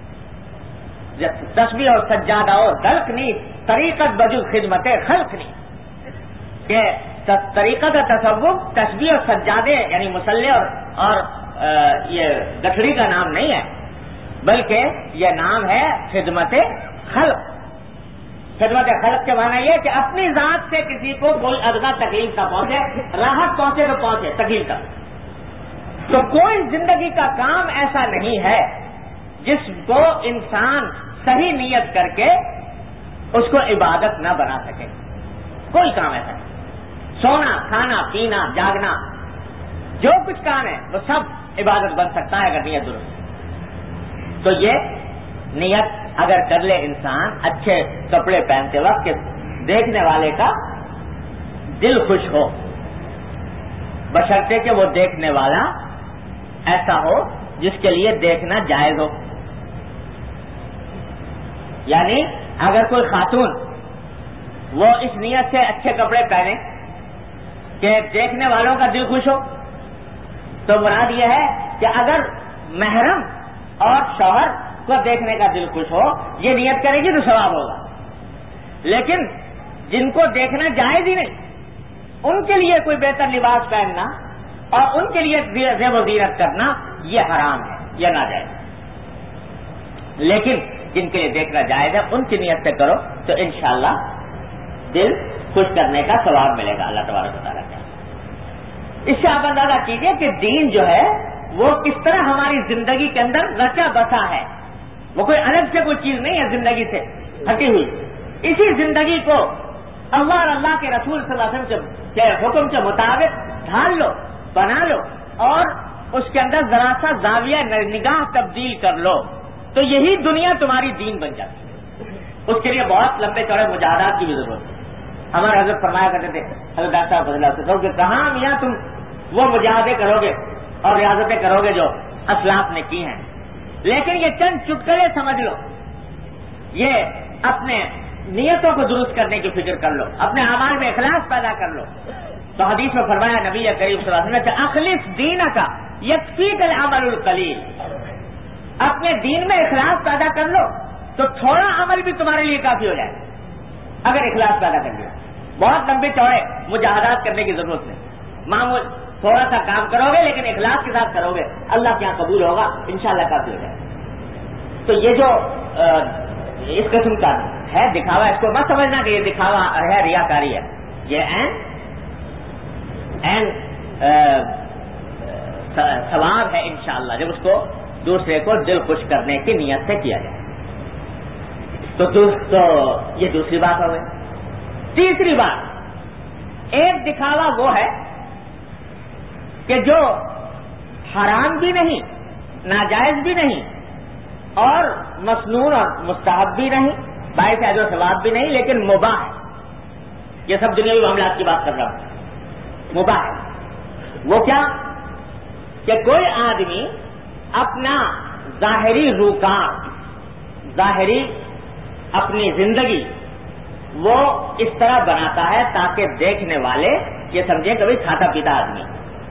تسبیح و سجادہ ہو دلک نیز، طریقت بجو خدمت خلق نیز، کہ طریقہ کا تصور تسبیح اور سجادے یعنی مصلح اور یہ گٹھڑی کا نام نہیں ہے، بلکہ یہ نام ہے خدمت خلق، خدمت خلق کے معنی یہ کہ اپنی ذات سے کسی کو کوئی ادنا تکلیف نہ پہنچے، راحت پہنچے تو پہنچے تکلیف تک. تو کوئی زندگی کا کام ایسا نہیں ہے جس کو انسان صحیح نیت کر کے اس کو عبادت نہ بنا سکے. کوئی کام ایسا نہیں. سونا، کھانا، پینا، جاگنا، جو کچھ کام ہے وہ سب عبادت بن سکتا ہے اگر نیت درست. تو یہ نیت اگر کر لے انسان اچھے کپڑے پہنتے وقت کہ دیکھنے والے کا دل خوش ہو، بشرطے کہ وہ دیکھنے والا ایسا ہو جس کے لیے دیکھنا جائز ہو. یعنی اگر کوئی خاتون وہ اس نیت سے اچھے کپڑے پہنے کہ دیکھنے والوں کا دل خوش ہو، تو مراد یہ ہے کہ اگر محرم اور شوہر کو دیکھنے کا دل خوش ہو یہ نیت کرے گی تو ثواب ہوگا. لیکن جن کو دیکھنا جائز ہی نہیں ان کے لیے کوئی بہتر لباس پہننا اور ان کے لیے زیب و زینت کرنا یہ حرام ہے، یہ ناجائز. لیکن جن کے لیے دیکھنا جائز ہے ان کی نیت سے کرو تو انشاءاللہ دل خوش کرنے کا ثواب ملے گا اللہ تبارک و تعالیٰ کا. اس سے آپ اندازہ کیجئے کہ دین جو ہے وہ کس طرح ہماری زندگی کے اندر رچا بسا ہے. وہ کوئی الگ سے کوئی چیز نہیں ہے زندگی سے ہٹی ہوئی. اسی زندگی کو اللہ اور اللہ کے رسول صلی اللہ علیہ وسلم کے حکم کے مطابق ڈھال لو، بنا لو اور اس کے اندر ذرا سا زاویہ نگاہ تبدیل کر لو تو یہی دنیا تمہاری دین بن جاتی ہے. اس کے لیے بہت لمبے چوڑے مجاہدات کی بھی ضرورت ہے. ہمارے حضرت فرمایا کرتے تھے حضرت ڈاکٹر صاحب فضل اللہ سے کہ کہاں میاں تم وہ مجاہدے کرو گے اور ریاضتیں کرو گے جو اسلاف نے کی ہیں، لیکن یہ چند چٹکلے سمجھ لو، یہ اپنے نیتوں کو درست کرنے کی فکر کر لو، اپنے اعمال میں اخلاص پیدا کر لو. تو حدیث میں فرمایا نبی کریم صلی اللہ علیہ وسلم نے اخلص دینک یکفیک العمل القلیل. اپنے دین میں اخلاص پیدا کر لو تو تھوڑا عمل بھی تمہارے لیے کافی ہو جائے اگر اخلاص پیدا کر لیا. بہت لمبے چوڑے مجاہدات کرنے کی ضرورت نہیں. معمول تھوڑا سا کام کرو گے لیکن اخلاص کے ساتھ کرو گے اللہ کے یہاں قبول ہوگا انشاءاللہ کافی ہو جائے. تو یہ جو اس قسم کا ہے دکھاوا، اس کو مت سمجھنا کہ یہ دکھاوا ہے، ریاکاری ہے. یہ ثواب ہے انشاءاللہ جب اس کو دوسرے کو دل خوش کرنے کی نیت سے کیا جائے. تو یہ دوسری بات ہو گئی. تیسری بات، ایک دکھاوا وہ ہے کہ جو حرام بھی نہیں، ناجائز بھی نہیں اور مسنون اور مستحب بھی نہیں، باعث اجر و ثواب بھی نہیں، لیکن مباح ہے. یہ سب دنیاوی معاملات کی بات کر رہا ہوں. مباح ہے وہ کیا کہ کوئی آدمی اپنا ظاہری روکان، ظاہری اپنی زندگی وہ اس طرح بناتا ہے تاکہ دیکھنے والے یہ سمجھیں کبھی کھاتا پیتا آدمی،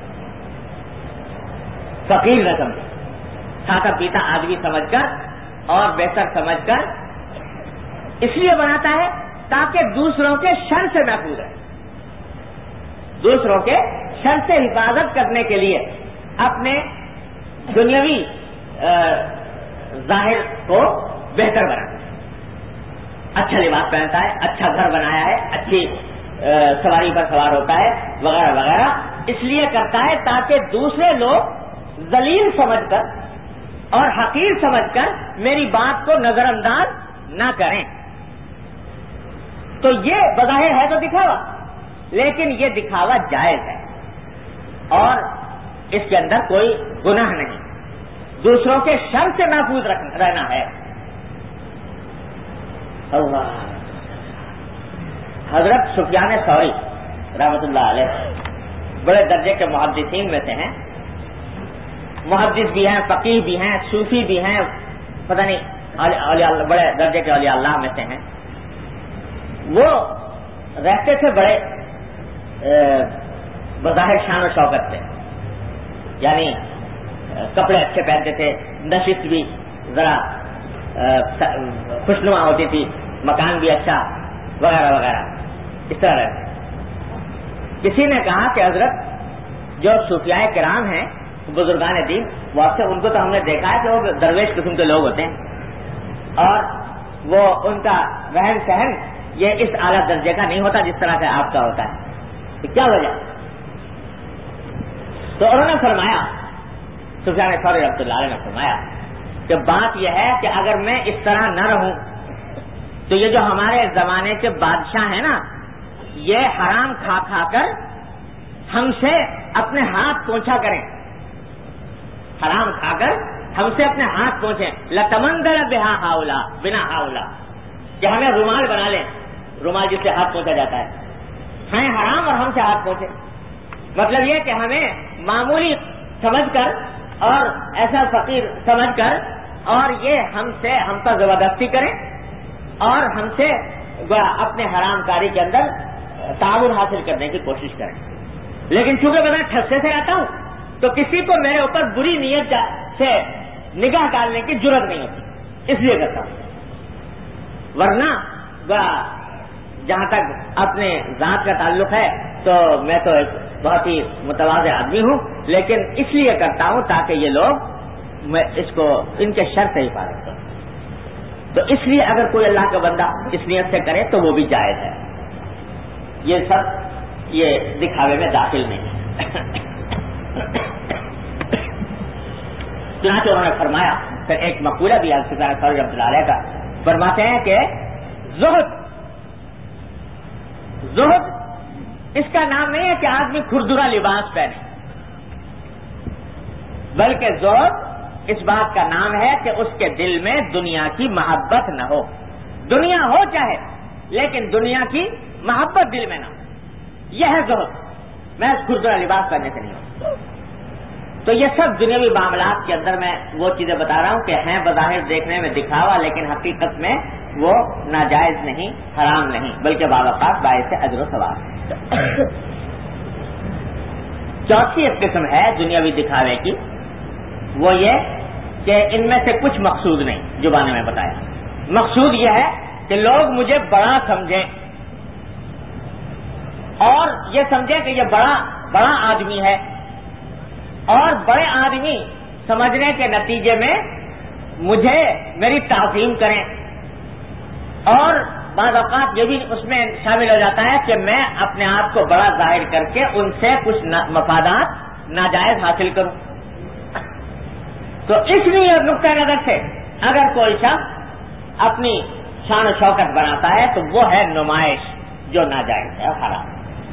فقیر نہ سمجھے، کھاتا پیتا آدمی سمجھ کر اور بہتر سمجھ کر اس لیے بناتا ہے تاکہ دوسروں کے شر سے محفوظ رہے. دوسروں کے شر سے حفاظت کرنے کے لیے اپنے دنیاوی ظاہر کو بہتر بناتا ہے. اچھا لباس پہنتا ہے، اچھا گھر بنایا ہے، اچھی سواری پر سوار ہوتا ہے وغیرہ وغیرہ، اس لیے کرتا ہے تاکہ دوسرے لوگ ذلیل سمجھ کر اور حقیر سمجھ کر میری بات کو نظر انداز نہ کریں. تو یہ بظاہر ہے تو دکھاوا، لیکن یہ دکھاوا جائز ہے اور اس کے اندر کوئی گناہ نہیں. دوسروں کے شر سے محفوظ رہنا ہے. اللہ حضرت سفیان ثوری رحمۃ اللہ علیہ بڑے درجے کے محدثین میں سے ہیں. محدث بھی ہیں، فقیہ بھی ہیں، صوفی بھی ہیں، پتہ نہیں بڑے درجے کے اولیاء اللہ میں سے ہیں. وہ رہتے تھے بڑے بظاہر شان و شوکت سے، یعنی کپڑے اچھے پہنتے تھے، نشست بھی ذرا خوشنما ہوتی تھی، مکان بھی اچھا وغیرہ وغیرہ اس طرح رہتے. کسی نے کہا کہ حضرت جو صوفیاء کرام ہیں بزرگان دین، وہ ان کو تو ہم نے دیکھا ہے کہ وہ درویش قسم کے لوگ ہوتے ہیں اور وہ ان کا رہن سہن یہ اس اعلیٰ درجے کا نہیں ہوتا جس طرح سے آپ کا ہوتا ہے. تو کیا وجہ؟ تو انہوں نے فرمایا, سفیان ثوری رحمۃ اللہ علیہ نے فرمایا کہ بات یہ ہے کہ اگر میں اس طرح نہ رہوں تو یہ جو ہمارے زمانے کے بادشاہ ہیں نا, یہ حرام کھا کھا کر ہم سے اپنے ہاتھ پوچھا کریں, حرام کھا کر ہم سے اپنے ہاتھ پوچھیں. لتمندر بہا ہاؤلا بنا ہاؤلا, کہ ہمیں رومال بنا لیں, رومال جس سے ہاتھ پوچھا جاتا ہے, کھائیں حرام اور ہم سے ہاتھ پوچھیں. مطلب یہ کہ ہمیں معمولی سمجھ کر اور ایسا فقیر سمجھ کر اور یہ ہم پر زبردستی کریں اور ہم سے اپنے حرام کاری کے اندر تعاون حاصل کرنے کی کوشش کریں. لیکن چونکہ میں ٹھسے سے رہتا ہوں تو کسی کو میرے اوپر بری نیت سے نگاہ ڈالنے کی جرت نہیں ہوتی, اس لیے کرتا ہوں. ورنہ جہاں تک اپنے ذات کا تعلق ہے تو میں تو ایک بہت ہی متواضع آدمی ہوں, لیکن اس لیے کرتا ہوں تاکہ یہ لوگ میں اس کو ان کے شر سے حفاظت کروں. تو اس لیے اگر کوئی اللہ کا بندہ اس نیت سے کرے تو وہ بھی جائز ہے. یہ سب یہ دکھاوے میں داخل نہیں ہے. چنانچہ انہوں نے فرمایا, پھر ایک مقولہ بھی سفیان ثوری رحمۃ اللہ علیہ کا, فرماتے ہیں کہ زہد اس کا نام نہیں ہے کہ آدمی کھردرا لباس پہنے, بلکہ زہد اس بات کا نام ہے کہ اس کے دل میں دنیا کی محبت نہ ہو. دنیا ہو چاہے لیکن دنیا کی محبت دل میں نہ ہو, یہ ہے زہد. میں کھردرا لباس پہننے سے نہیں ہوں. تو یہ سب دنیاوی معاملات کے اندر میں وہ چیزیں بتا رہا ہوں کہ ہیں بظاہر دیکھنے میں دکھاوا, لیکن حقیقت میں وہ ناجائز نہیں, حرام نہیں, بلکہ بعض اوقات باعث اجر و ثواب. چوتھی ایک قسم ہے دنیاوی دکھاوے کی, وہ یہ کہ ان میں سے کچھ مقصود نہیں, جو بانے میں بتایا. مقصود یہ ہے کہ لوگ مجھے بڑا سمجھیں اور یہ سمجھیں کہ یہ بڑا آدمی ہے, اور بڑے آدمی سمجھنے کے نتیجے میں مجھے میری تعظیم کریں. اور بعض اوقات یہ بھی اس میں شامل ہو جاتا ہے کہ میں اپنے آپ کو بڑا ظاہر کر کے ان سے کچھ مفادات ناجائز حاصل کروں. تو اس لیے نقطۂ نظر سے اگر کوئی شخص اپنی شان و شوکت بناتا ہے تو وہ ہے نمائش, جو ناجائز ہے, حرام.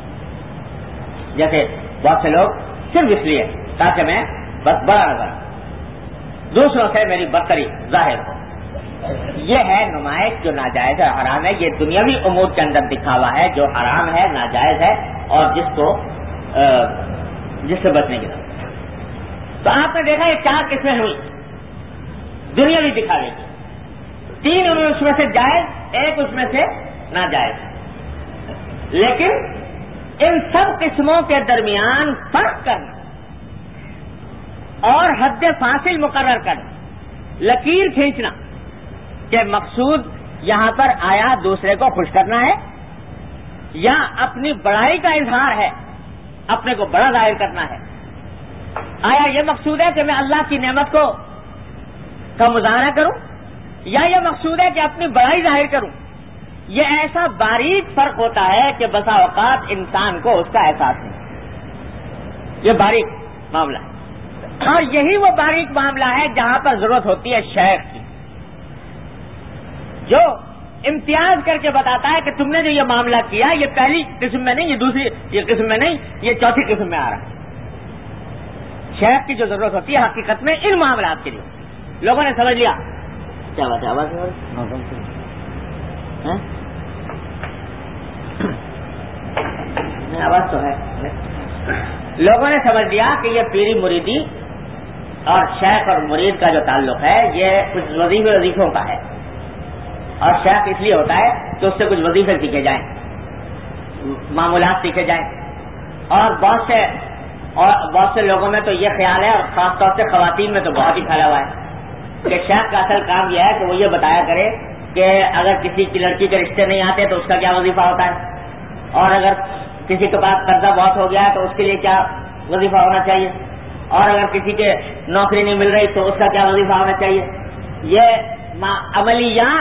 جیسے بہت سے لوگ صرف اس لیے تاکہ میں بس بڑا نظر دوسروں سے میری برتری ظاہر ہو, یہ ہے نمائش جو ناجائز ہے, حرام ہے. یہ دنیاوی امور کے اندر دکھاوا ہے جو حرام ہے, ناجائز ہے, اور جس سے بچنے کی ضرورت. تو آپ نے دیکھا یہ 4 قسمیں ہوئی دنیاوی دکھاوے کی. 3 اس میں سے جائز, ایک اس میں سے ناجائز. لیکن ان سب قسموں کے درمیان فرق کرنا اور حد فاصل مقرر کرنا, لکیر کھینچنا کہ مقصود یہاں پر آیا دوسرے کو خوش کرنا ہے یا اپنی بڑائی کا اظہار ہے, اپنے کو بڑا ظاہر کرنا ہے. آیا یہ مقصود ہے کہ میں اللہ کی نعمت کا مظاہرہ کروں, یا یہ مقصود ہے کہ اپنی بڑائی ظاہر کروں. یہ ایسا باریک فرق ہوتا ہے کہ بسا اوقات انسان کو اس کا احساس نہیں. یہ باریک معاملہ ہے, اور یہی وہ باریک معاملہ ہے جہاں پر ضرورت ہوتی ہے شیخ کی, جو امتیاز کر کے بتاتا ہے کہ تم نے جو یہ معاملہ کیا یہ پہلی قسم میں نہیں, یہ دوسری یہ قسم میں نہیں, یہ چوتھی قسم میں آ رہا ہے. شیخ کی جو ضرورت ہوتی ہے حقیقت میں ان معاملات کے لیے. لوگوں نے سمجھ لیا, کیا بات ہے, آواز تو ہے. لوگوں نے سمجھ لیا کہ یہ پیری مریدی اور شیخ اور مرید کا جو تعلق ہے یہ کچھ وظیفوں کا ہے, اور شیخ اس لیے ہوتا ہے کہ اس سے کچھ وظیفے سیکھے جائیں, معمولات سیکھے جائیں. اور بہت سے لوگوں میں تو یہ خیال ہے, اور خاص طور سے خواتین میں تو بہت ہی پھیلا ہوا ہے, کہ شیخ کا اصل کام یہ ہے کہ وہ یہ بتایا کرے کہ اگر کسی کی لڑکی کے رشتے نہیں آتے تو اس کا کیا وظیفہ ہوتا ہے, اور اگر کسی کے پاس قرضہ بہت ہو گیا ہے تو اس کے لیے کیا وظیفہ ہونا چاہیے, اور اگر کسی کے نوکری نہیں مل رہی تو اس کا کیا وظیفہ ہونا چاہیے. یہ عملیات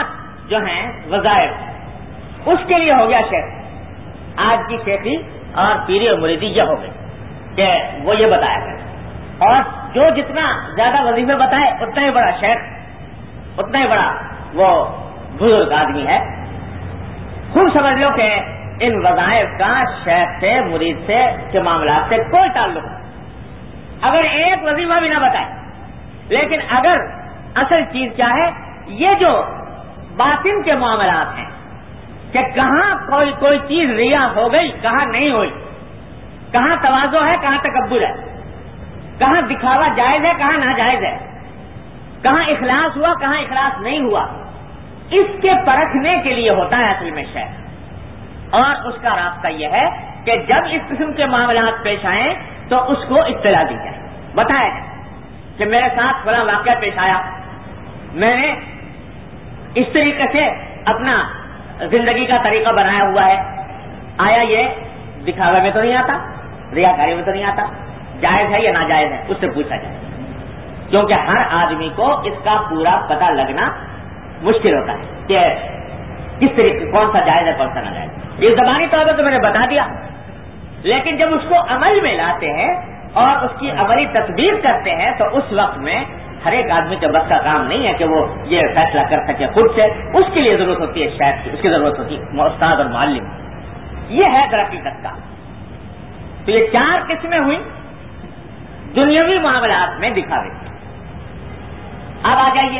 جو ہیں وظائف، اس کے لیے ہو گیا شیخ. آج کی شیخی اور پیری اور مریدی یہ ہو گئی کہ وہ یہ بتایا کرے، اور جو جتنا زیادہ وظیفے بتائے اتنا ہی بڑا شیخ، اتنا ہی بڑا وہ بزرگ آدمی ہے. خوب سمجھ لو کہ ان وظائف کا شیخ سے، مرید سے کے معاملات سے کوئی تعلق نہیں. اگر ایک وظیفہ بھی نہ بتائے، لیکن اگر اصل چیز کیا ہے، یہ جو باطن کے معاملات ہیں کہ کہاں کوئی چیز ریا ہو گئی، کہاں نہیں ہوئی، کہاں تواضع ہے، کہاں تکبر ہے، کہاں دکھاوا جائز ہے، کہاں ناجائز ہے، کہاں اخلاص ہوا، کہاں اخلاص نہیں ہوا، اس کے پرکھنے کے لیے ہوتا ہے اصل میں شیخ. اور اس کا راستہ یہ ہے کہ جب اس قسم کے معاملات پیش آئیں تو اس کو اطلاع دی جائے، بتایا جائے کہ میرے ساتھ فلاں واقعہ پیش آیا، میں نے اس طریقے سے اپنا زندگی کا طریقہ بنایا ہوا ہے، آیا یہ دکھاوے میں تو نہیں آتا، ریاکاری میں تو نہیں آتا، جائز ہے یا ناجائز ہے، اس سے پوچھا جائے. کیونکہ ہر آدمی کو اس کا پورا پتہ لگنا مشکل ہوتا ہے کہ کس طریقے کون سا جائز ہے کون سا ناجائز. یہ زبانی طور پر تو میں نے بتا دیا، لیکن جب اس کو عمل میں لاتے ہیں اور اس کی عملی تطبیق کرتے ہیں تو اس وقت میں ہر ایک آدمی کے بس کا کام نہیں ہے کہ وہ یہ فیصلہ کر سکے خود سے. اس کے لیے ضرورت ہوتی ہے شیخ کی، اس کی ضرورت ہوتی ہے استاد اور معلم. یہ ہے در حقیقت کا. تو یہ 4 قسمیں ہوئی دنیاوی معاملات میں دکھاوے. اب آ جائیے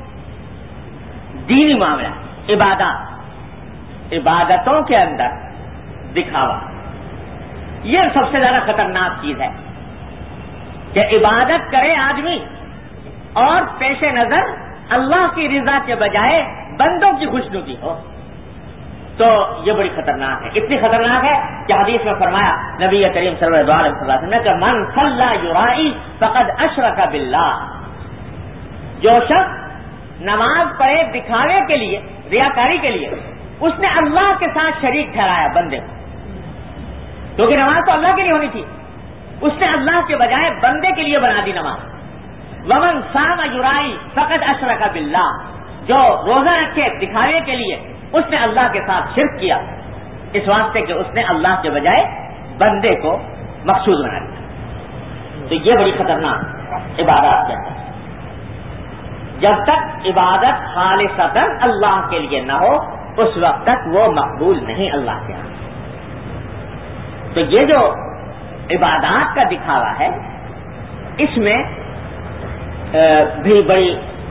دینی معاملہ، عبادتوں کے اندر دکھاوا. یہ سب سے زیادہ خطرناک چیز ہے کہ عبادت کرے آدمی اور پیش نظر اللہ کی رضا کے بجائے بندوں کی خوشنودی ہو، تو یہ بڑی خطرناک ہے. اتنی خطرناک ہے کہ حدیث میں فرمایا نبی کریم صلی اللہ علیہ وسلم نے کہ من صلی یرائی فقد اشرک باللہ. جو شخص نماز پڑھے دکھاوے کے لیے، ریاکاری کے لیے، اس نے اللہ کے ساتھ شریک ٹھہرایا بندے کو. کیونکہ نماز تو اللہ کے لیے ہونی تھی، اس نے اللہ کے بجائے بندے کے لیے بنا دی نماز. ومن صام یرائی فقد اشرک باللہ. جو روزہ رکھے دکھاوے کے لیے، اس نے اللہ کے ساتھ شرک کیا، اس واسطے کہ اس نے اللہ کے بجائے بندے کو مقصود بنا دیا. تو یہ بڑی خطرناک عبادات ہے. جب تک عبادت خالصتاً اللہ کے لیے نہ ہو اس وقت تک وہ مقبول نہیں اللہ کے ہاں. تو یہ جو عبادات کا دکھاوا ہے، اس میں بھی بڑی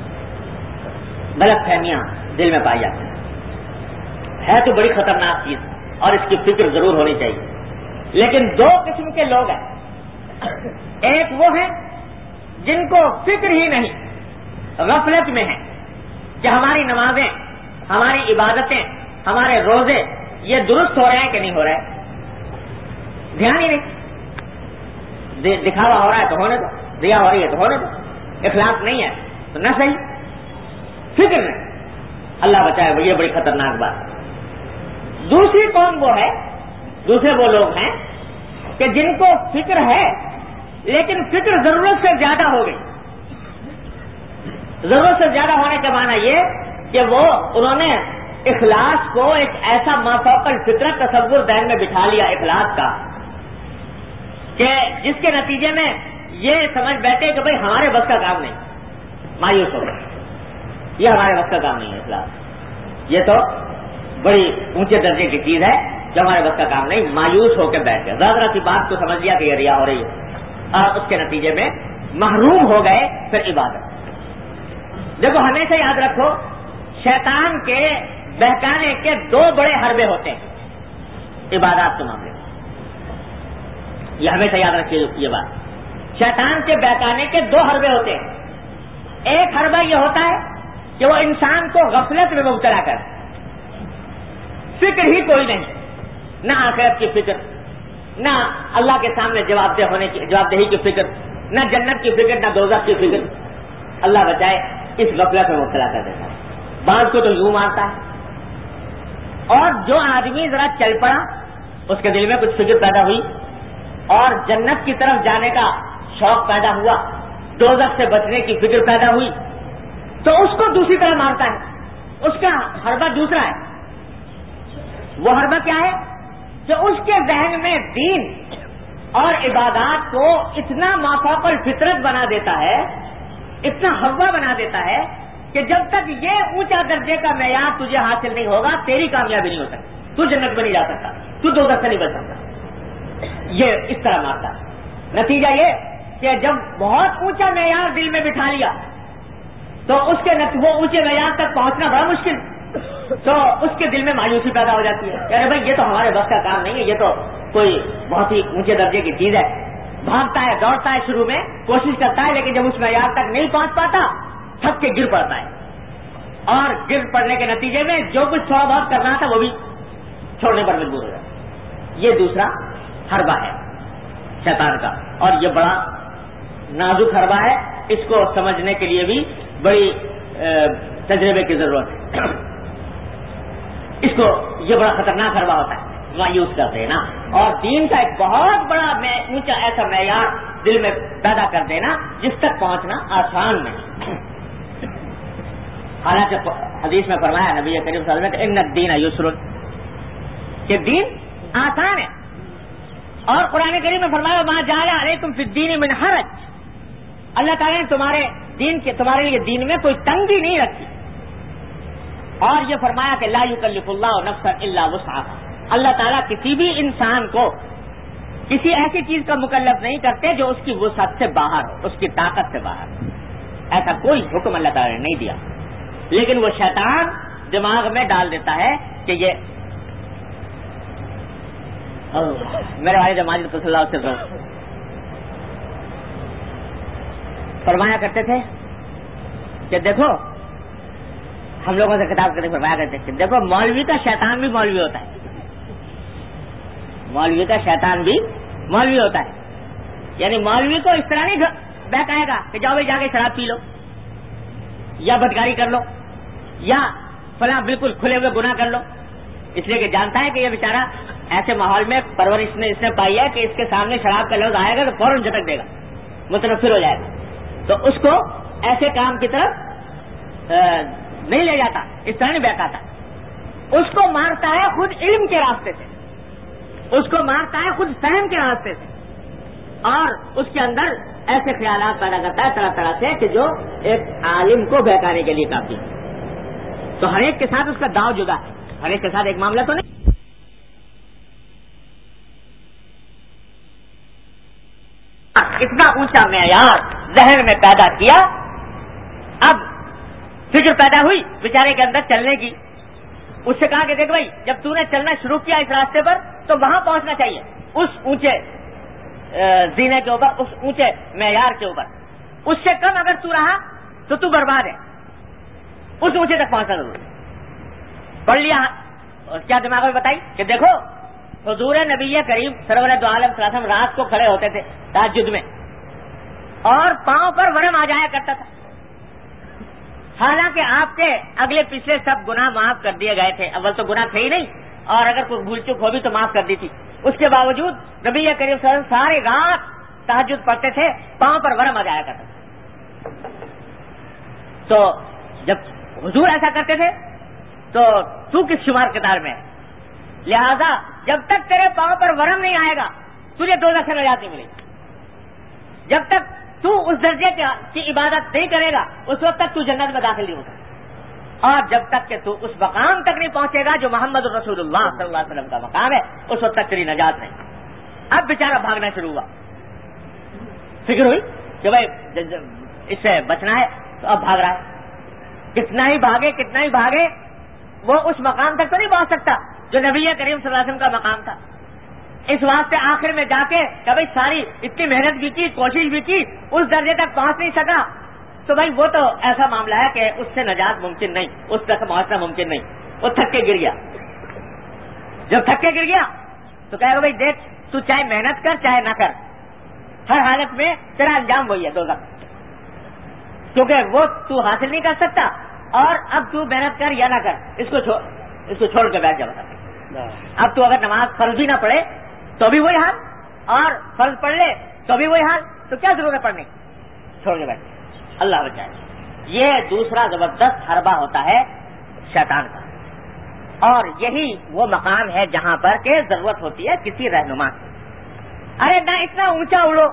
غلط فہمیاں دل میں پائی جاتی ہیں. ہے تو بڑی خطرناک چیز اور اس کی فکر ضرور ہونی چاہیے. لیکن 2 قسم کے لوگ ہیں. ایک وہ ہیں جن کو فکر ہی نہیں، غفلت میں ہیں کہ ہماری نمازیں، ہماری عبادتیں، ہمارے روزے یہ درست ہو رہے ہیں کہ نہیں ہو رہے، دھیان ہی نہیں. دکھاوا ہو رہا ہے تو ہونے دو، ریا ہو رہی ہے تو ہونے دو، اخلاص نہیں ہے تو نہ صحیح، فکر نہیں. اللہ بچائے، یہ بڑی خطرناک بات. دوسری قوم وہ ہے، دوسرے وہ لوگ ہیں کہ جن کو فکر ہے لیکن فکر ضرورت سے زیادہ ہو گئی. ضرورت سے زیادہ ہونے کے معنی یہ کہ انہوں نے اخلاص کو ایک ایسا مافوق الفطرت تصور ذہن میں بٹھا لیا اخلاص کا کہ جس کے نتیجے میں یہ سمجھ بیٹھے کہ بھئی ہمارے بس کا کام نہیں، مایوس ہو گئے. یہ ہمارے بس کا کام نہیں ہے اخلاص، یہ تو بڑی اونچے درجے کی چیز ہے جو ہمارے بس کا کام نہیں. مایوس ہو کے بیٹھ گئے، ذرا سی بات کو سمجھ لیا کہ یہ ریا ہو رہی ہے اور اس کے نتیجے میں محروم ہو گئے پھر عبادت. دیکھو ہمیشہ یاد رکھو، شیطان کے بہکانے کے 2 بڑے حربے ہوتے ہیں عبادات کے معاملے میں. یہ ہمیشہ یاد رکھیے یہ بات. شیطان کے بہکانے کے 2 حربے ہوتے ہیں. ایک حربہ یہ ہوتا ہے کہ وہ انسان کو غفلت میں مبتلا کر، فکر ہی کوئی نہیں، نہ آخرت کی فکر، نہ اللہ کے سامنے جوابدہی کی فکر، نہ جنت کی فکر، نہ دوزخ کی فکر. اللہ بچائے، اس غفلت میں مبتلا کر دیتا ہے. بعض کو تو یوں مانتا ہے. اور جو آدمی ذرا چل پڑا، اس کے دل میں کچھ فکر پیدا ہوئی اور جنت کی طرف جانے کا شوق پیدا ہوا، دوزخ سے بچنے کی فکر پیدا ہوئی، تو اس کو دوسری طرح مانتا ہے اس کا حربہ دوسرا ہے. وہ حربہ کیا ہے کہ اس کے ذہن میں دین اور عبادات کو اتنا مافوق الفطرت بنا دیتا ہے، اتنا حربہ بنا دیتا ہے کہ جب تک یہ اونچا درجے کا معیار تجھے حاصل نہیں ہوگا تیری کامیابی نہیں ہو سکتی، تو جنت میں نہیں جا سکتا، تو دوزخ سے نہیں بچ سکتا. یہ اس طرح مارتا ہے. نتیجہ یہ کہ جب بہت اونچا معیار دل میں بٹھا لیا تو اس کے وہ اونچے معیار تک پہنچنا بڑا مشکل، تو اس کے دل میں مایوسی پیدا ہو جاتی ہے کہ ارے بھائی یہ تو ہمارے بس کا کام نہیں ہے، یہ تو کوئی بہت ہی اونچے درجے کی چیز ہے. بھاگتا ہے، دوڑتا ہے، شروع میں کوشش کرتا ہے، لیکن جب اس معیار تک نہیں پہنچ پاتا تھک کے گر پڑتا ہے، اور گر پڑنے کے نتیجے میں جو کچھ تھوڑا بہت کرنا تھا وہ بھی چھوڑنے پر مجبور ہو جاتا ہے. یہ دوسرا حربہ ہے شیطان کا، اور یہ بڑا نازک حربہ ہے. اس کو سمجھنے کے لیے بھی بڑی تجربے کی ضرورت ہے. اس کو یہ بڑا خطرناک حربہ ہوتا ہے، مایوس کر دینا اور دین کا ایک بہت بڑا اونچا ایسا معیار دل میں پیدا کر دینا جس تک پہنچنا آسان نہیں. حالانکہ حدیث میں فرمایا نبی کریم صلی اللہ علیہ وسلم کہ ان الدین یسر، کہ دین آسان ہے. اور قرآن کریم میں فرمایا ما جعل علیکم فی الدین من حرج، اللہ تعالیٰ نے تمہارے لیے دین میں کوئی تنگی نہیں رکھی. اور یہ فرمایا کہ لا یکلف اللہ نفسا الا وسعها، اللہ تعالیٰ کسی بھی انسان کو کسی ایسی چیز کا مکلف نہیں کرتے جو اس کی وسعت سے باہر ہو، اس کی طاقت سے باہر ہو. ایسا کوئی حکم اللہ تعالیٰ نے نہیں دیا، لیکن وہ شیطان دماغ میں ڈال دیتا ہے کہ یہ میرے والد ماجد صلی اللہ علیہ وسلم فرمایا کرتے تھے کہ دیکھو، ہم لوگوں سے خطاب کرتے فرمایا کرتے تھے دیکھو مولوی کا شیطان بھی مولوی ہوتا ہے، مولوی کا شیطان بھی مولوی ہوتا ہے. یعنی مولوی کو اس طرح نہیں بہکائے گا کہ جاؤ بھائی جا کے شراب پی لو یا بدکاری کر لو یا فلاں بالکل کھلے ہوئے گناہ کر لو، اس لیے کہ جانتا ہے کہ یہ بیچارہ ایسے ماحول میں پرورش اس نے پائی ہے کہ اس کے سامنے شراب کا لفظ آئے گا تو فوراً جھٹک دے گا، متنفر ہو جائے گا. تو اس کو ایسے کام کی طرف نہیں لے جاتا، اس طرح نہیں بہکاتا. اس کو مارتا ہے خود علم کے راستے سے، اس کو مارتا ہے خود فہم کے راستے سے، اور اس کے اندر ایسے خیالات پیدا کرتا ہے طرح طرح سے کہ جو ایک عالم کو بہکانے کے لیے کافی ہے. تو ہر ایک کے ساتھ اس کا داؤ جدا ہے، ہر ایک کے ساتھ ایک معاملہ تو نہیں. اتنا اونچا معیار ذہن میں پیدا کیا، اب فکر پیدا ہوئی بیچارے کے اندر چلنے کی. اس سے کہا کہ دیکھ بھائی جب تو نے چلنا شروع کیا اس راستے پر تو وہاں پہنچنا چاہیے، اس اونچے زینے کے اوپر، اس اونچے معیار کے اوپر. اس سے کم اگر تو رہا تو تو برباد ہے، اس اونچے تک پہنچنا ضرور. پڑھ لیا کیا دماغ میں بتائی کہ دیکھو حضور نبی کریم سرور دو عالم صلی اللہ علیہ وسلم رات کو کھڑے ہوتے تھے تہجد میں اور پاؤں پر ورم آ جایا کرتا تھا، حالانکہ آپ کے اگلے پچھلے سب گناہ معاف کر دیے گئے تھے. اول تو گناہ تھے ہی نہیں، اور اگر کوئی بھول چوک ہو بھی تو معاف کر دی تھی. اس کے باوجود نبی کریم صلی اللہ علیہ وسلم ساری رات تہجد پڑھتے تھے، پاؤں پر ورم آ جایا کرتا تھا. تو جب حضور ایسا کرتے تھے تو کس شمار کتار میں ہے؟ لہذا جب تک تیرے پاؤں پر ورم نہیں آئے گا تجھے دوزخ سے نجات نہیں ملے گی. جب تک تو اس درجے کی عبادت نہیں کرے گا اس وقت تک تو جنت میں داخل نہیں ہوگا. اور جب تک کہ تو اس مقام تک نہیں پہنچے گا جو محمد رسول اللہ صلی اللہ علیہ وسلم کا مقام ہے اس وقت تک تیری نجات نہیں. اب بیچارہ بھاگنا شروع ہوا، فکر ہوئی کہ بھائی اس سے بچنا ہے تو اب بھاگ رہا ہے. کتنا ہی بھاگے وہ اس مقام تک تو نہیں پہنچ سکتا جو نبی کریم صلی اللہ علیہ وسلم کا مقام تھا. اس واسطے آخر میں جا کے کہ بھائی ساری اتنی محنت بھی کی، کوشش بھی کی، اس درجے تک پہنچ نہیں سکا تو بھائی وہ تو ایسا معاملہ ہے کہ اس سے نجات ممکن نہیں، اس تک پہنچنا ممکن نہیں. وہ تھک کے گر گیا. جب تھک کے گر گیا تو کہے گا بھائی دیکھ تو چاہے محنت کر چاہے نہ کر، ہر حالت میں تیرا انجام وہی ہے دوزخ، کیونکہ وہ تو حاصل نہیں کر سکتا. اور اب تو محنت کر یا نہ کر، اس کو چھوڑ کے بیٹھ جا. بتا اب تو اگر نماز فرض بھی نہ پڑھے تو بھی وہی حال، اور فرض پڑھ لے تو بھی وہی حال، تو کیا ضرورت ہے پڑھنے کی؟ چھوڑ کے بیٹھ. اللہ بچائے. یہ دوسرا زبردست حربہ ہوتا ہے شیطان کا. اور یہی وہ مقام ہے جہاں پر کہ ضرورت ہوتی ہے کسی رہنما کی. ارے نہ اتنا اونچا اڑو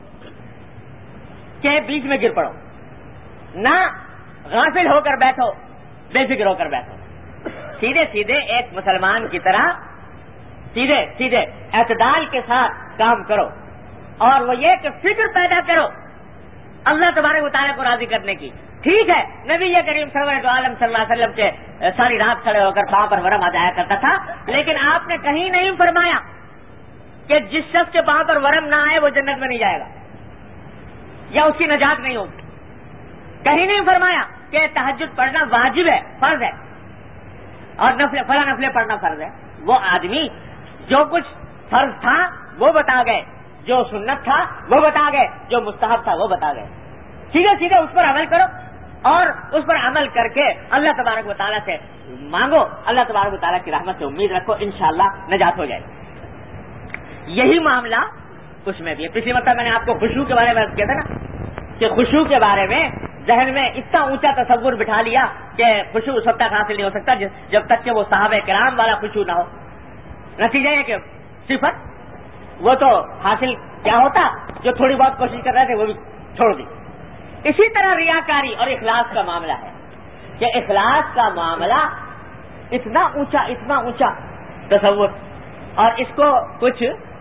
کہ بیچ میں گر پڑو، نہ غافل ہو کر بیٹھو، بے فکر ہو کر بیٹھو. سیدھے سیدھے ایک مسلمان کی طرح سیدھے سیدھے اعتدال کے ساتھ کام کرو، اور وہ یہ کہ فکر پیدا کرو اللہ تبارک و تعالیٰ کو راضی کرنے کی. ٹھیک ہے، نبی کریم سرور عالم صلی اللہ علیہ وسلم کے ساری رات کھڑے ہو کر پاؤں پر ورم آ جایا کرتا تھا، لیکن آپ نے کہیں نہیں فرمایا کہ جس شخص کے پاؤں پر ورم نہ آئے وہ جنت میں نہیں جائے گا یا اس کی نجات نہیں ہوگی. کہیں نہیں فرمایا کہ تہجد پڑھنا واجب ہے، فرض ہے، اور فلاں نفلیں پڑھنا فرض ہے. وہ آدمی جو کچھ فرض تھا وہ بتا گئے، جو سنت تھا وہ بتا گئے، جو مستحب تھا وہ بتا گئے. سیدھے سیدھے اس پر عمل کرو، اور اس پر عمل کر کے اللہ تبارک و تعالیٰ سے مانگو، اللہ تبارک و تعالیٰ کی رحمت سے امید رکھو، انشاءاللہ نجات ہو جائے. یہی معاملہ اس میں بھی ہے. پچھلی مرتبہ میں نے آپ کو خشوع کے بارے میں کیا تھا نا کہ خشوع کے بارے میں ذہن میں اتنا اونچا تصور بٹھا لیا کہ خشوع اس وقت تک حاصل نہیں ہو سکتا جب تک کہ وہ صحابہ کرام والا خشوع نہ ہو. نتیجہ یہ کہ صفت وہ تو حاصل کیا ہوتا جو تھوڑی بہت کوشش کر رہے تھے وہ بھی چھوڑ دی. اسی طرح ریاکاری اور اخلاص کا معاملہ ہے کہ اخلاص کا معاملہ اتنا اونچا تصور، اور اس کو کچھ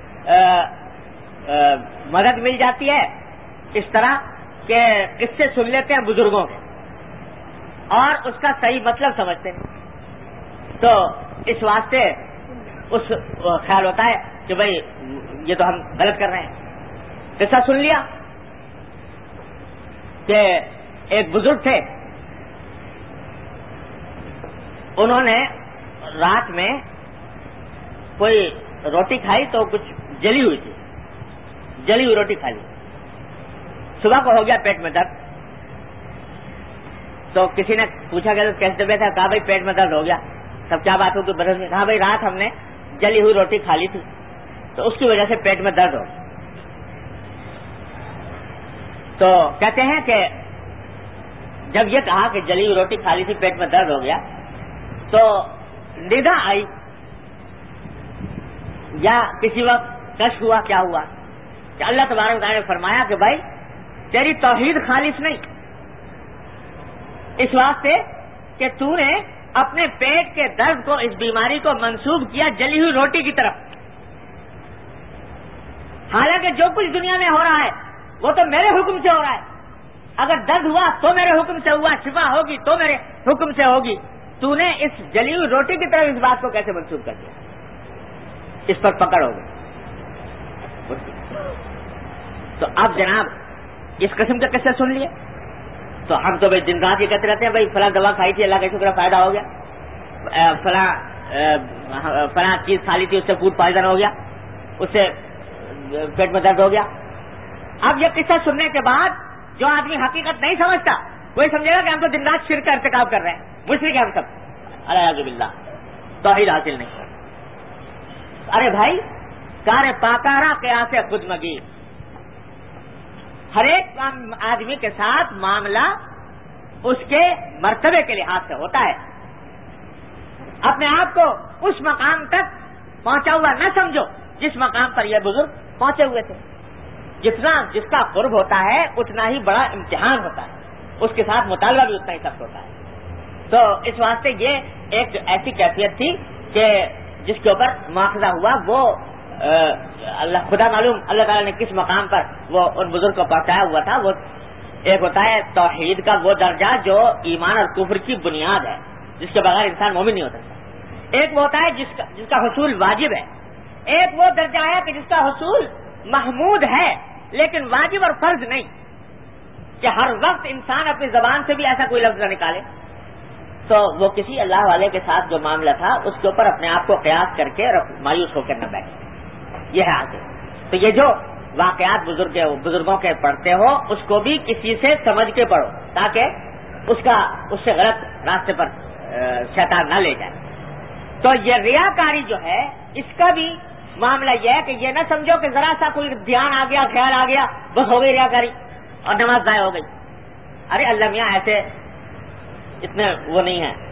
مدد مل جاتی ہے اس طرح کہ قصے سن لیتے ہیں بزرگوں کے اور اس کا صحیح مطلب سمجھتے ہیں، تو اس واسطے اس خیال ہوتا ہے کہ بھئی یہ تو ہم غلط کر رہے ہیں. قصہ سن لیا کہ ایک بزرگ تھے، انہوں نے رات میں کوئی روٹی کھائی تو کچھ جلی ہوئی تھی، جلی ہوئی روٹی کھا لی. صبح کو ہو گیا پیٹ میں درد، تو کسی نے پوچھا کہ کیسے طبیعت ہے؟ کہا بھائی پیٹ میں درد ہو گیا. سب کیا بات ہوگی؟ بدل میں کہا بھائی رات ہم نے جلی ہوئی روٹی کھا لی تھی تو اس کی وجہ سے پیٹ میں درد ہو. تو کہتے ہیں کہ جب یہ کہا کہ جلی ہوئی روٹی کھا لی تھی پیٹ میں درد ہو گیا تو ندا آئی یا کسی وقت کشف ہوا، کیا ہوا کہ اللہ تبارک و تعالیٰ نے فرمایا کہ بھائی تیری توحید خالص نہیں، اس واسطے کہ تو نے اپنے پیٹ کے درد کو، اس بیماری کو منسوب کیا جلی ہوئی روٹی کی طرف، حالانکہ جو کچھ دنیا میں ہو رہا ہے وہ تو میرے حکم سے ہو رہا ہے. اگر درد ہوا تو میرے حکم سے ہوا، شفا ہوگی تو میرے حکم سے ہوگی. تو نے اس جلی ہوئی روٹی کی طرف اس بات کو کیسے منسوب کر دیا؟ اس پر پکڑ ہو گئی. تو اب جناب اس قسم کے قصے سن لیے تو ہم تو بھائی دن رات یہ کہتے رہتے ہیں بھائی فلاں دوا کھائی تھی اللہ کا شکر فائدہ ہو گیا، فلاں چیز کھا لی تھی اس سے فوڈ پوائزن ہو گیا، اس سے پیٹ میں درد ہو گیا. اب یہ قصہ سننے کے بعد جو آدمی حقیقت نہیں سمجھتا وہی سمجھے گا کہ ہم تو دن رات شرک کا ارتکاب کر رہے ہیں، مشرک ہیں ہم سب، الیاذ باللہ، توحید حاصل نہیں. ارے بھائی کار پاکارا قیاس خود مگی، ہر ایک آدمی کے ساتھ معاملہ اس کے مرتبے کے لحاظ سے ہوتا ہے. اپنے آپ کو اس مقام تک پہنچا ہوا نہ سمجھو جس مقام پر یہ بزرگ پہنچے ہوئے تھے. جتنا جس کا قرب ہوتا ہے اتنا ہی بڑا امتحان ہوتا ہے، اس کے ساتھ مطالبہ بھی اتنا ہی سخت ہوتا ہے. تو اس واسطے یہ ایک ایسی کیفیت تھی کہ جس کے اوپر مواخذہ ہوا وہ اللہ خدا معلوم اللہ تعالیٰ نے کس مقام پر وہ ان بزرگ کو پہنچایا ہوا تھا. وہ ایک ہوتا ہے توحید کا وہ درجہ جو ایمان اور کفر کی بنیاد ہے، جس کے بغیر انسان مومن نہیں ہو سکتا. ایک وہ ہوتا ہے جس کا حصول واجب ہے. ایک وہ درجہ ہے کہ جس کا حصول محمود ہے لیکن واجب اور فرض نہیں، کہ ہر وقت انسان اپنی زبان سے بھی ایسا کوئی لفظ نہ نکالے. تو وہ کسی اللہ والے کے ساتھ جو معاملہ تھا اس کے اوپر اپنے آپ کو قیاس کر کے مایوس ہو کر نہ بیٹھے. یہ ہے آگے. تو یہ جو واقعات بزرگوں کے پڑھتے ہو اس کو بھی کسی سے سمجھ کے پڑھو تاکہ اس سے غلط راستے پر شیطان نہ لے جائے. تو یہ ریاکاری جو ہے اس کا بھی معاملہ یہ ہے کہ یہ نہ سمجھو کہ ذرا سا کوئی دھیان آ گیا، خیال آ گیا، بس ہو گئی ریاکاری اور نماز ضائع ہو گئی. ارے اللہ میاں ایسے اتنے وہ نہیں ہے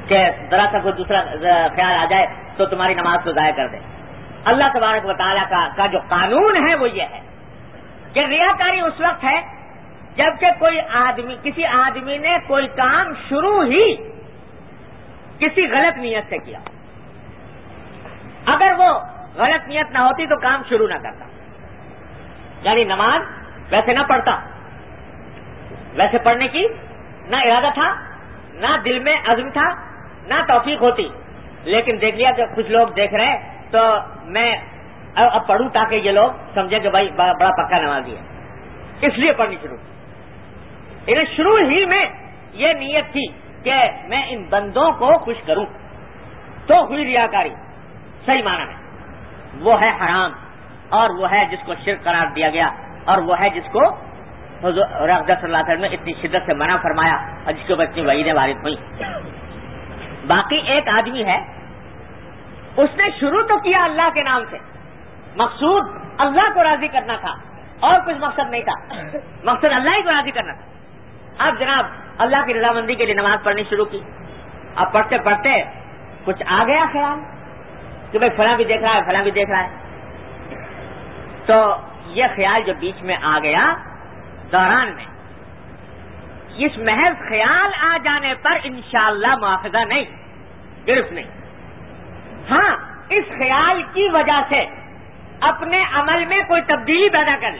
کہ ذرا سا کوئی دوسرا خیال آ جائے تو تمہاری نماز کو ضائع کر دے. اللہ تبارک و تعالیٰ کا جو قانون ہے وہ یہ ہے کہ ریاکاری اس وقت ہے جبکہ کسی آدمی نے کوئی کام شروع ہی کسی غلط نیت سے کیا. اگر وہ غلط نیت نہ ہوتی تو کام شروع نہ کرتا. یعنی نماز ویسے نہ پڑھتا, ویسے پڑھنے کی نہ ارادہ تھا, نہ دل میں عزم تھا, نہ توفیق ہوتی, لیکن دیکھ لیا کہ کچھ لوگ دیکھ رہے تو میں اب پڑھوں تاکہ یہ لوگ سمجھے کہ بھائی بڑا پکا نمازی ہے, اس لیے پڑھنی شروع کی. انہیں شروع ہی میں یہ نیت تھی کہ میں ان بندوں کو خوش کروں, تو ہوئی ریاکاری. صحیح معنی میں وہ ہے حرام, اور وہ ہے جس کو شرک قرار دیا گیا, اور وہ ہے جس کو حضور صلی اللہ علیہ وسلم نے اتنی شدت سے منع فرمایا اور جس کے اوپر اتنی وعیدیں وارد ہوئی. باقی ایک آدمی ہے, اس نے شروع تو کیا اللہ کے نام سے, مقصود اللہ کو راضی کرنا تھا اور کچھ مقصد نہیں تھا, مقصد اللہ ہی کو راضی کرنا تھا. اب جناب اللہ کی رضامندی کے لیے نماز پڑھنی شروع کی. اب پڑھتے پڑھتے کچھ آ گیا خیال کہ بھائی فلاں بھی دیکھ رہا ہے, فلاں بھی دیکھ رہا ہے. تو یہ خیال جو بیچ میں آ گیا دوران میں, اس محض خیال آ جانے پر انشاءاللہ مواخذہ نہیں, گرفت نہیں. ہاں, اس خیال کی وجہ سے اپنے عمل میں کوئی تبدیلی پیدا کر لی.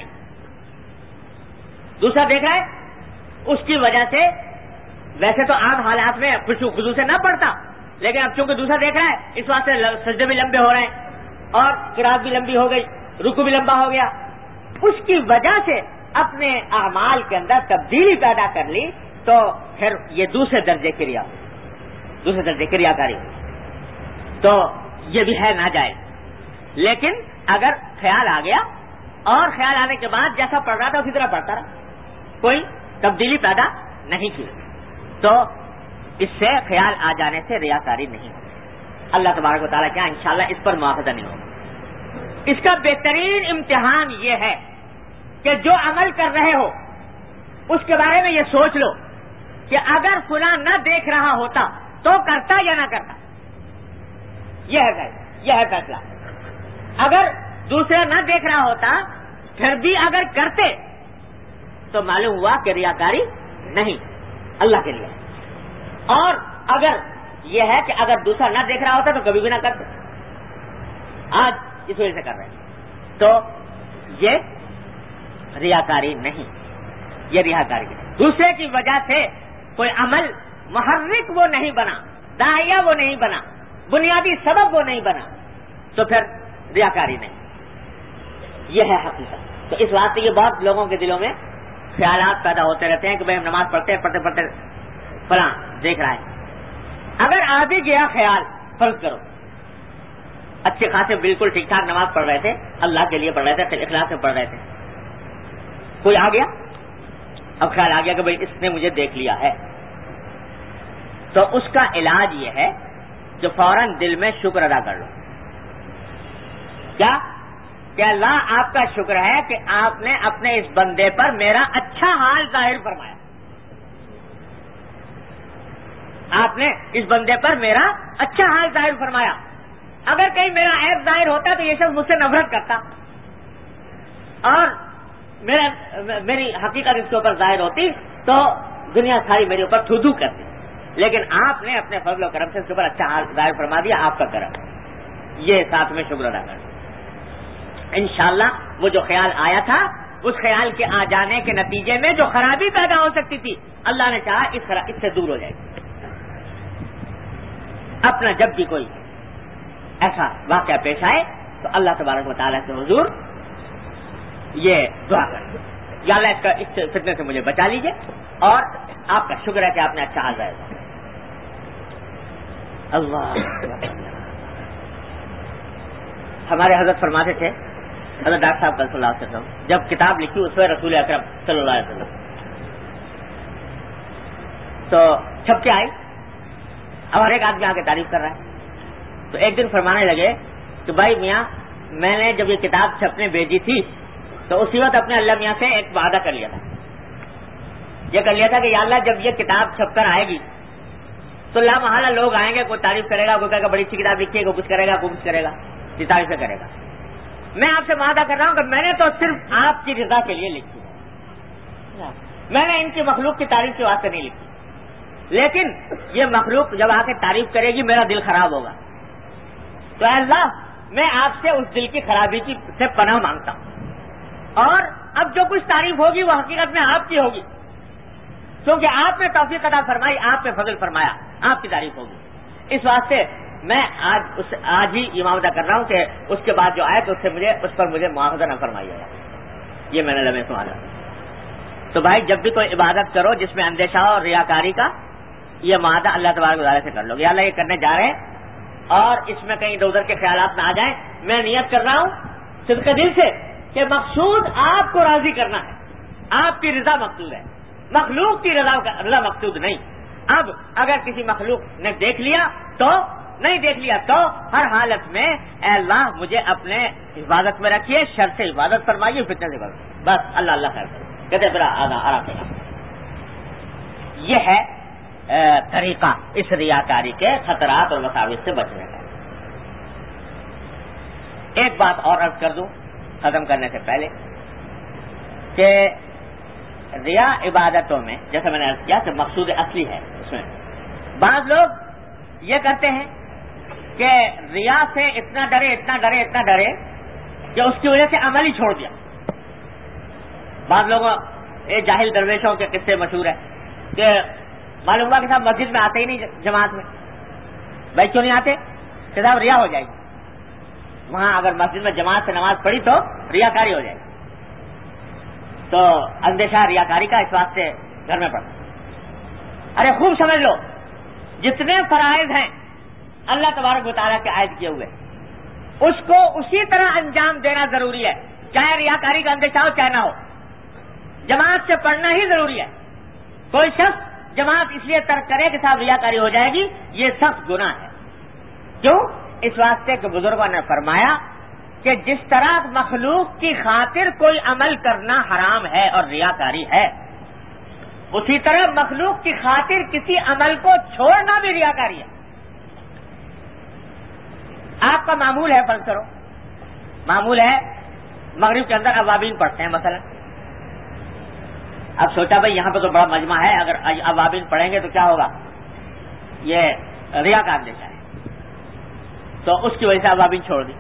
دوسرا دیکھ رہا ہے, اس کی وجہ سے ویسے تو عام حالات میں خضوع سے نہ پڑتا, لیکن اب چونکہ دوسرا دیکھ رہا ہے اس واسطے سجدے بھی لمبے ہو رہے ہیں اور قرات بھی لمبی ہو گئی, رکوع بھی لمبا ہو گیا. اس کی وجہ سے اپنے اعمال کے اندر تبدیلی پیدا کر لی, تو پھر یہ دوسرے درجے کی ریاکاری. تو یہ بھی ہے ناجائز. لیکن اگر خیال آ گیا اور خیال آنے کے بعد جیسا پڑھ رہا تھا اسی طرح پڑھتا رہا, کوئی تبدیلی پیدا نہیں کی, تو اس سے خیال آ جانے سے ریاکاری نہیں ہوگی. اللہ تبارک و تعالیٰ کیا انشاءاللہ اس پر مواخذہ نہیں ہوگا. اس کا بہترین امتحان یہ ہے کہ جو عمل کر رہے ہو اس کے بارے میں یہ سوچ لو کہ اگر فلاں نہ دیکھ رہا ہوتا تو کرتا یا نہ کرتا. یہ ہے فیصلہ. اگر دوسرا نہ دیکھ رہا ہوتا پھر بھی اگر کرتے تو معلوم ہوا کہ ریاکاری نہیں, اللہ کے لیے. اور اگر یہ ہے کہ اگر دوسرا نہ دیکھ رہا ہوتا تو کبھی بھی نہ کرتے, آج اس وجہ سے کر رہے ہیں, تو یہ ریاکاری نہیں, یہ ریاکاری نہیں. دوسرے کی وجہ سے کوئی عمل محرک وہ نہیں بنا, داعیہ وہ نہیں بنا, بنیادی سبب وہ نہیں بنا, تو پھر ریاکاری نہیں. یہ ہے حقیقت. تو اس واسطے یہ بہت لوگوں کے دلوں میں خیالات پیدا ہوتے رہتے ہیں کہ بھائی ہم نماز پڑھتے فلاں دیکھ رہا ہے. اگر آ بھی گیا خیال, فرض کرو اچھے خاصے بالکل ٹھیک ٹھاک نماز پڑھ رہے تھے, اللہ کے لیے پڑھ رہے تھے, اخلاص سے پڑھ رہے تھے, کوئی آ گیا, اب خیال آ گیا کہ بھائی اس نے مجھے دیکھ لیا ہے, تو اس کا علاج یہ ہے کہ فوراً دل میں شکر ادا کر لو. کیا کہ اللہ آپ کا شکر ہے کہ آپ نے اپنے اس بندے پر میرا اچھا حال ظاہر فرمایا, آپ نے اس بندے پر میرا اچھا حال ظاہر فرمایا. اگر کہیں میرا عیب ظاہر ہوتا تو یہ شخص مجھ سے نفرت کرتا اور میری حقیقت اس کے اوپر ظاہر ہوتی تو دنیا ساری میرے اوپر تھو کرتی. لیکن آپ نے اپنے فضل و کرم سے اس کے اوپر اچھا حال ظاہر فرما دیا, آپ کا کرم. یہ ساتھ میں شکر ادا کر. انشاءاللہ وہ جو خیال آیا تھا اس خیال کے آ جانے کے نتیجے میں جو خرابی پیدا ہو سکتی تھی اللہ نے چاہا اس سے دور ہو جائے گی. اپنا جب بھی کوئی ایسا واقعہ پیش آئے تو اللہ تبارک و تعالیٰ سے حضور یہ دعا کر, یا اللہ اس فتنے سے مجھے بچا لیجئے, اور آپ کا شکر ہے کہ آپ نے اچھا حال ظاہر کیا. اللہ ہمارے حضرت فرماتے تھے, حضرت ڈاکٹر صاحب صلی اللہ علیہ وسلم جب کتاب لکھی اس میں رسول اکرم صلی اللہ علیہ وسلم تو چھپ کے آئی, اب ہر ایک آدمی آ کے تعریف کر رہا ہے. تو ایک دن فرمانے لگے کہ بھائی میاں میں نے جب یہ کتاب چھپنے بھیجی تھی تو اسی وقت اپنے اللہ میاں سے ایک وعدہ کر لیا تھا, یہ کر لیا تھا کہ یا اللہ جب یہ کتاب چھپ کر آئے گی تو لا محالہ لوگ آئیں گے، کوئی تعریف کرے گا، کوئی کہے گا بڑی اچھی کتاب لکھی ہے، کوئی کچھ کرے گا، کوئی کچھ کرے گا، یہ تعریفیں کرے گا. میں آپ سے وعدہ کر رہا ہوں کہ میں نے تو صرف آپ کی رضا کے لیے لکھی ہے، میں نے ان کی مخلوق کی تعریف کے واسطے نہیں لکھی. لیکن یہ مخلوق جب آ کے تعریف کرے گی میرا دل خراب ہوگا، تو اے اللہ میں آپ سے اس دل کی خرابی کی سے پناہ مانگتا ہوں. اور اب جو کچھ تعریف ہوگی وہ حقیقت میں آپ کی ہوگی، کیونکہ آپ نے توفیق عطا فرمائی، آپ نے فضل فرمایا، آپ کی تعریف ہوگی. اس واسطے میں آج ہی یہ معاہدہ کر رہا ہوں کہ اس کے بعد جو آئے تو اس پر مجھے معاوضہ نہ فرمائیے گا. یہ میں نے لمحے سوالا. تو بھائی جب بھی کوئی عبادت کرو جس میں اندیشہ اور ریاکاری کا، یہ معاہدہ اللہ تبارک و تعالیٰ سے کر لو گے. اللہ یہ کرنے جا رہے ہیں اور اس میں کہیں ادھر ادھر کے خیالات نہ آ جائیں. میں نیت کر رہا ہوں صدق دل سے کہ مقصود آپ کو راضی کرنا ہے، آپ کی رضا مقصود ہے، مخلوق کی رضا مقصود نہیں. اب اگر کسی مخلوق نے دیکھ لیا تو نہیں، دیکھ لیا تو ہر حالت میں اے اللہ مجھے اپنے حفاظت میں رکھیے، شر سے حفاظت فرمائیے، فتنہ سے فرمائیے، بس اللہ اللہ خیر کرے. کہتے پھر آرام سے. یہ ہے طریقہ اس ریاکاری کے خطرات اور مساوات سے بچنے کا. ایک بات اور عرض کر دوں ختم کرنے سے پہلے کہ ریا عبادتوں میں جیسے میں نے عرض کیا کہ مقصود اصلی ہے. اس میں بعض لوگ یہ کرتے ہیں کہ ریا سے اتنا ڈرے کہ اس کی وجہ سے عمل ہی چھوڑ دیا. بعض لوگوں یہ جاہل درویشوں کے قصے مشہور ہیں کہ معلوم ہوا کہ صاحب مسجد میں آتے ہی نہیں جماعت میں. بھائی کیوں نہیں آتے؟ کہ صاحب ریا ہو جائے گی. وہاں اگر مسجد میں جماعت سے نماز پڑھی تو ریاکاری ہو جائے گی. تو اندیشہ ریاکاری کا اس واسطے گھر میں پڑھتا. ارے خوب سمجھ لو جتنے فرائض ہیں اللہ تبارک و تعالیٰ کے عائد کیے ہوئے اس کو اسی طرح انجام دینا ضروری ہے، چاہے ریاکاری کا اندیشہ ہو چاہے نہ ہو. جماعت سے پڑھنا ہی ضروری ہے. کوئی شخص جماعت اس لیے ترک کرے کہ صاحب ریاکاری ہو جائے گی، یہ سخت گناہ ہے. کیوں؟ اس واسطے کہ بزرگوں نے فرمایا کہ جس طرح مخلوق کی خاطر کوئی عمل کرنا حرام ہے اور ریاکاری ہے، اسی طرح مخلوق کی خاطر کسی عمل کو چھوڑنا بھی ریاکاری ہے. آپ کا معمول ہے، فرض کرو معمول ہے مغرب کے اندر اوابین پڑھتے ہیں مثلا. اب سوچا بھائی یہاں پہ تو بڑا مجمع ہے، اگر اوابین پڑھیں گے تو کیا ہوگا، یہ ریا کا اندیشہ ہے، تو اس کی وجہ سے اوابین چھوڑ دی.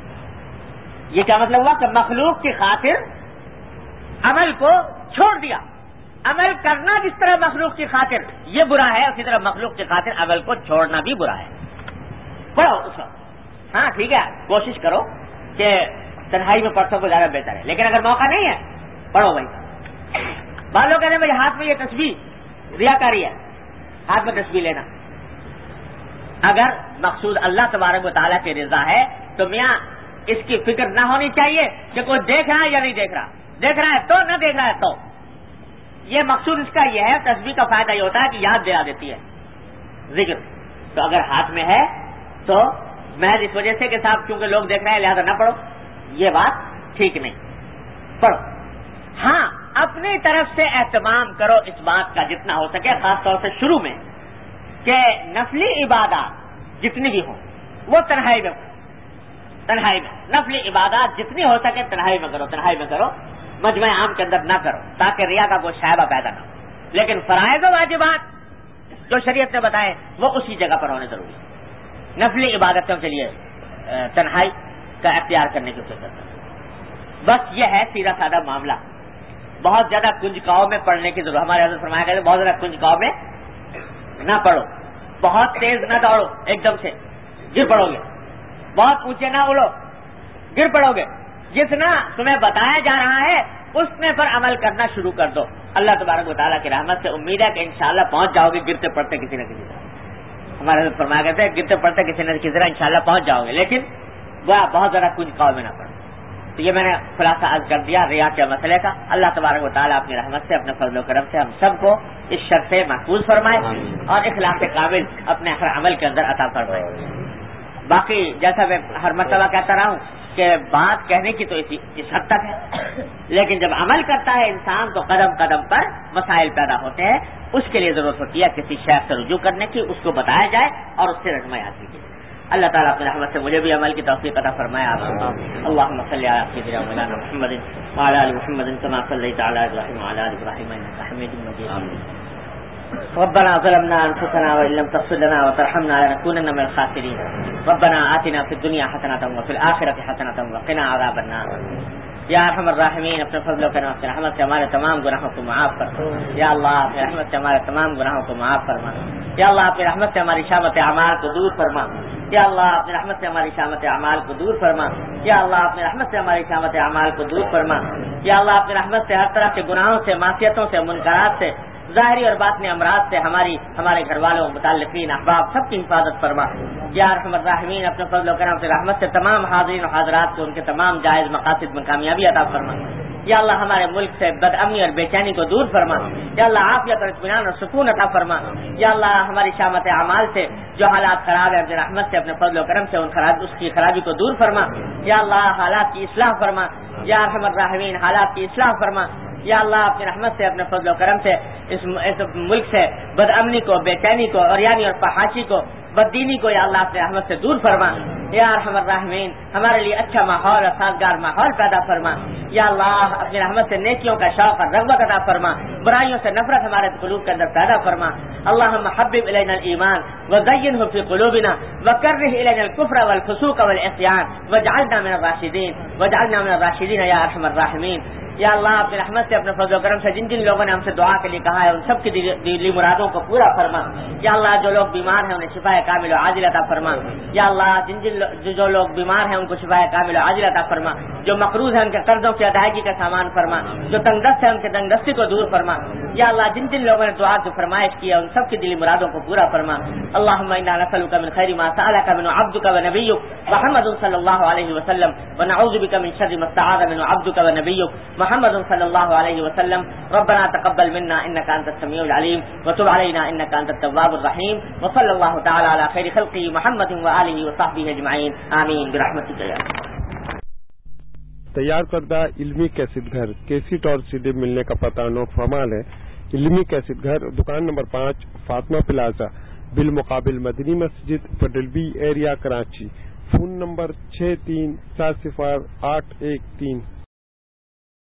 یہ کیا مطلب ہوا کہ مخلوق کی خاطر عمل کو چھوڑ دیا. عمل کرنا جس طرح مخلوق کی خاطر یہ برا ہے، اسی طرح مخلوق کی خاطر عمل کو چھوڑنا بھی برا ہے. پڑھو اس وقت، ہاں ٹھیک ہے، کوشش کرو کہ تنہائی میں پڑھ سکو زیادہ بہتر ہے، لیکن اگر موقع نہیں ہے پڑھو بھائی. بعض لوگ کہتے ہیں بھائی ہاتھ میں یہ تسبیح ریاکاری ہے، ہاتھ میں تسبیح لینا. اگر مقصود اللہ تبارک و تعالیٰ کی رضا ہے تو میاں اس کی فکر نہ ہونی چاہیے کہ کوئی دیکھ رہا ہے یا نہیں دیکھ رہا. دیکھ رہا ہے تو نہ دیکھ رہا ہے تو یہ مقصود اس کا یہ ہے. تسبیح کا فائدہ یہ ہوتا ہے کہ یاد دلا دیتی ہے ذکر. تو اگر ہاتھ میں ہے تو محض اس وجہ سے کہ صاحب کیونکہ لوگ دیکھ رہے ہیں لہذا نہ پڑھو، یہ بات ٹھیک نہیں. پڑھو. ہاں اپنی طرف سے اہتمام کرو اس بات کا جتنا ہو سکے، خاص طور سے شروع میں، کہ نفلی عبادات جتنی بھی ہوں وہ تنہائی میں نفلی عبادات جتنی ہو سکے تنہائی میں کرو، مجمع عام کے اندر نہ کرو تاکہ ریا کا کوئی شائبہ پیدا نہ ہو. لیکن فرائض و واجبات جو شریعت نے بتائے وہ اسی جگہ پر ہونے ضروری ہے. نفلی عبادتوں کے لیے تنہائی کا اختیار کرنے کی فکر کرو. بس یہ ہے سیدھا سادہ معاملہ. بہت زیادہ کنجکاؤ میں پڑھنے کی ضرورت. ہمارے حضرت فرمایا کرتے بہت زیادہ کنجکاؤ میں نہ پڑھو، بہت تیز نہ دوڑو ایک دم سے گر پڑو گے، بہت اونچے نہ اڑو گر پڑو گے. جتنا تمہیں بتایا جا رہا ہے اس میں پر عمل کرنا شروع کر دو. اللہ تبارک و تعالیٰ کی رحمت سے امید ہے کہ انشاءاللہ پہنچ جاؤ گے گرتے پڑتے کسی نہ کسی طرح. ہمارے حضرت فرمایا کرتے ہیں گرتے پڑتے کسی نہ کسی طرح انشاءاللہ پہنچ جاؤ گے، لیکن وہ بہت زیادہ کنجکاؤ میں نہ پڑو. تو یہ میں نے خلاصہ عرض کر دیا ریا کے مسئلے کا. اللہ تبارک و تعالیٰ اپنی رحمت سے اپنے فضل و کرم سے ہم سب کو اس شر سے محفوظ فرمائے اور اخلاص کامل اپنے ہر عمل کے اندر عطا فرمائے. باقی جیسا میں ہر مرتبہ کہتا رہا ہوں کہ بات کہنے کی تو اس حد تک ہے، لیکن جب عمل کرتا ہے انسان تو قدم قدم پر مسائل پیدا ہوتے ہیں. اس کے لیے ضرورت ہوتی ہے کسی شیخ سے رجوع کرنے کی، اس کو بتایا جائے اور اس سے رہنمائی کی جائے. اللہ تعالیٰ اپنی رحمت سے مجھے بھی عمل کی توفیق عطا فرمائے. اللهم صل على سيدنا مولانا محمد وعلى ال محمد كما صليت على ابراهيم وعلى ال ابراهيم انك حميد مجيد. ربنا ظلمنا انفسنا وان لم تغفر لنا وترحمنا لنكونن من الخاسرين. ربنا آتنا في الدنيا حسنة وفي الآخرة حسنة وقنا عذاب النار. یا ارحم الراحمین اپنے فضل و کرم اپنے رحمت سے ہمارے تمام گناہوں کو معاف فرما. یا اللہ اپنے رحمت سے ہمارے تمام گناہوں کو معاف فرما. یا اللہ اپنے رحمت سے ہماری شامت اعمال کو دور فرما. یا اللہ اپنے رحمت سے ہماری شامت اعمال کو دور فرما. یا اللہ اپنے رحمت سے ہماری شامت اعمال کو دور فرما. یا اللہ اپنے رحمت سے ہر طرح کے گناہوں سے، معصیتوں سے، منکرات سے، ظاہری اور باطنی امراض سے ہمارے گھر والوں، متعلقین، احباب سب کی حفاظت فرما. یا ارحم الراحمین اپنے فضل و کرم سے رحمت سے تمام حاضرین و حاضرات کو ان کے تمام جائز مقاصد میں کامیابی عطا فرما. یا اللہ ہمارے ملک سے بد امنی اور بے چینی کو دور فرما. یا اللہ عافیت اور اطمینان اور سکون عطا فرما. یا اللہ ہماری شامت اعمال سے جو حالات خراب ہیں اپنے رحمت سے، اپنے فضل و کرم سے اس کی خرابی کو دور فرما. یا اللہ حالات کی اصلاح فرما. یا ارحم الراحمین حالات کی اصلاح فرما. یا اللہ اپنی رحمت سے، اپنے فضل و کرم سے اس ملک سے بد امنی کو، بے چینی کو، عریانی اور فحاشی کو، بددینی کو یا اللہ اپنے رحمت سے دور فرما. یا ارحم الراحمین ہمارے لیے اچھا ماحول اور سازگار ماحول پیدا فرما. یا اللہ اپنی رحمت سے نیکیوں کا شوق اور رغبت عطا فرما. برائیوں سے نفرت ہمارے قلوب کے اندر پیدا فرما. اللہم حبب الینا الایمان وزینہ فی قلوبنا وکرہ الینا الکفر والفسوق والعصیان واجعلنا من الراشدین یا ارحم الراحمین. یا اللہ اپنی رحمت سے، اپنے فضل و کرم سے جن لوگوں نے ہم سے دعا کے لیے کہا ہے ان سب کی دلی مرادوں کو پورا فرما. یا اللہ جو لوگ بیمار ہیں انہیں شفا کامل و عاجل عطا فرما. یا اللہ جو لوگ بیمار ہیں ان کو شفا کامل و عاجل عطا فرما. جو مقروض ہیں ان کے قرضوں کی ادائیگی کا سامان فرما. جو تنگ دست ہیں ان کے تنگ دستی کو دور فرما. یا اللہ جن لوگوں نے دعا کی فرمائش کی ہے ان سب کی دلی مرادوں کو پورا فرما. اللہم انا نسألک من خیر ما سألک من عبدک ونبیک محمد صلی اللہ علیہ وسلم ونعوذ بک من شر ما استعاذ من عبدک ونبیک محمد صلی اللہ علیہ وسلم. ربنا تقبل منا انك انت السميع العليم وتب علينا انك انت التواب الرحيم وصلى الله تعالى على خير خلقه محمد وآله وصحبه اجمعين آمين برحمتك يا تیار کردہ علمی کیسٹ گھر کیسٹ اور سی ڈی ملنے کا پتہ نو فمال ہے. علمی کیسٹ گھر دکان نمبر 5 فاطمہ پلازا بالمقابل مدنی مسجد federal B area Karachi. Phone number 6340 813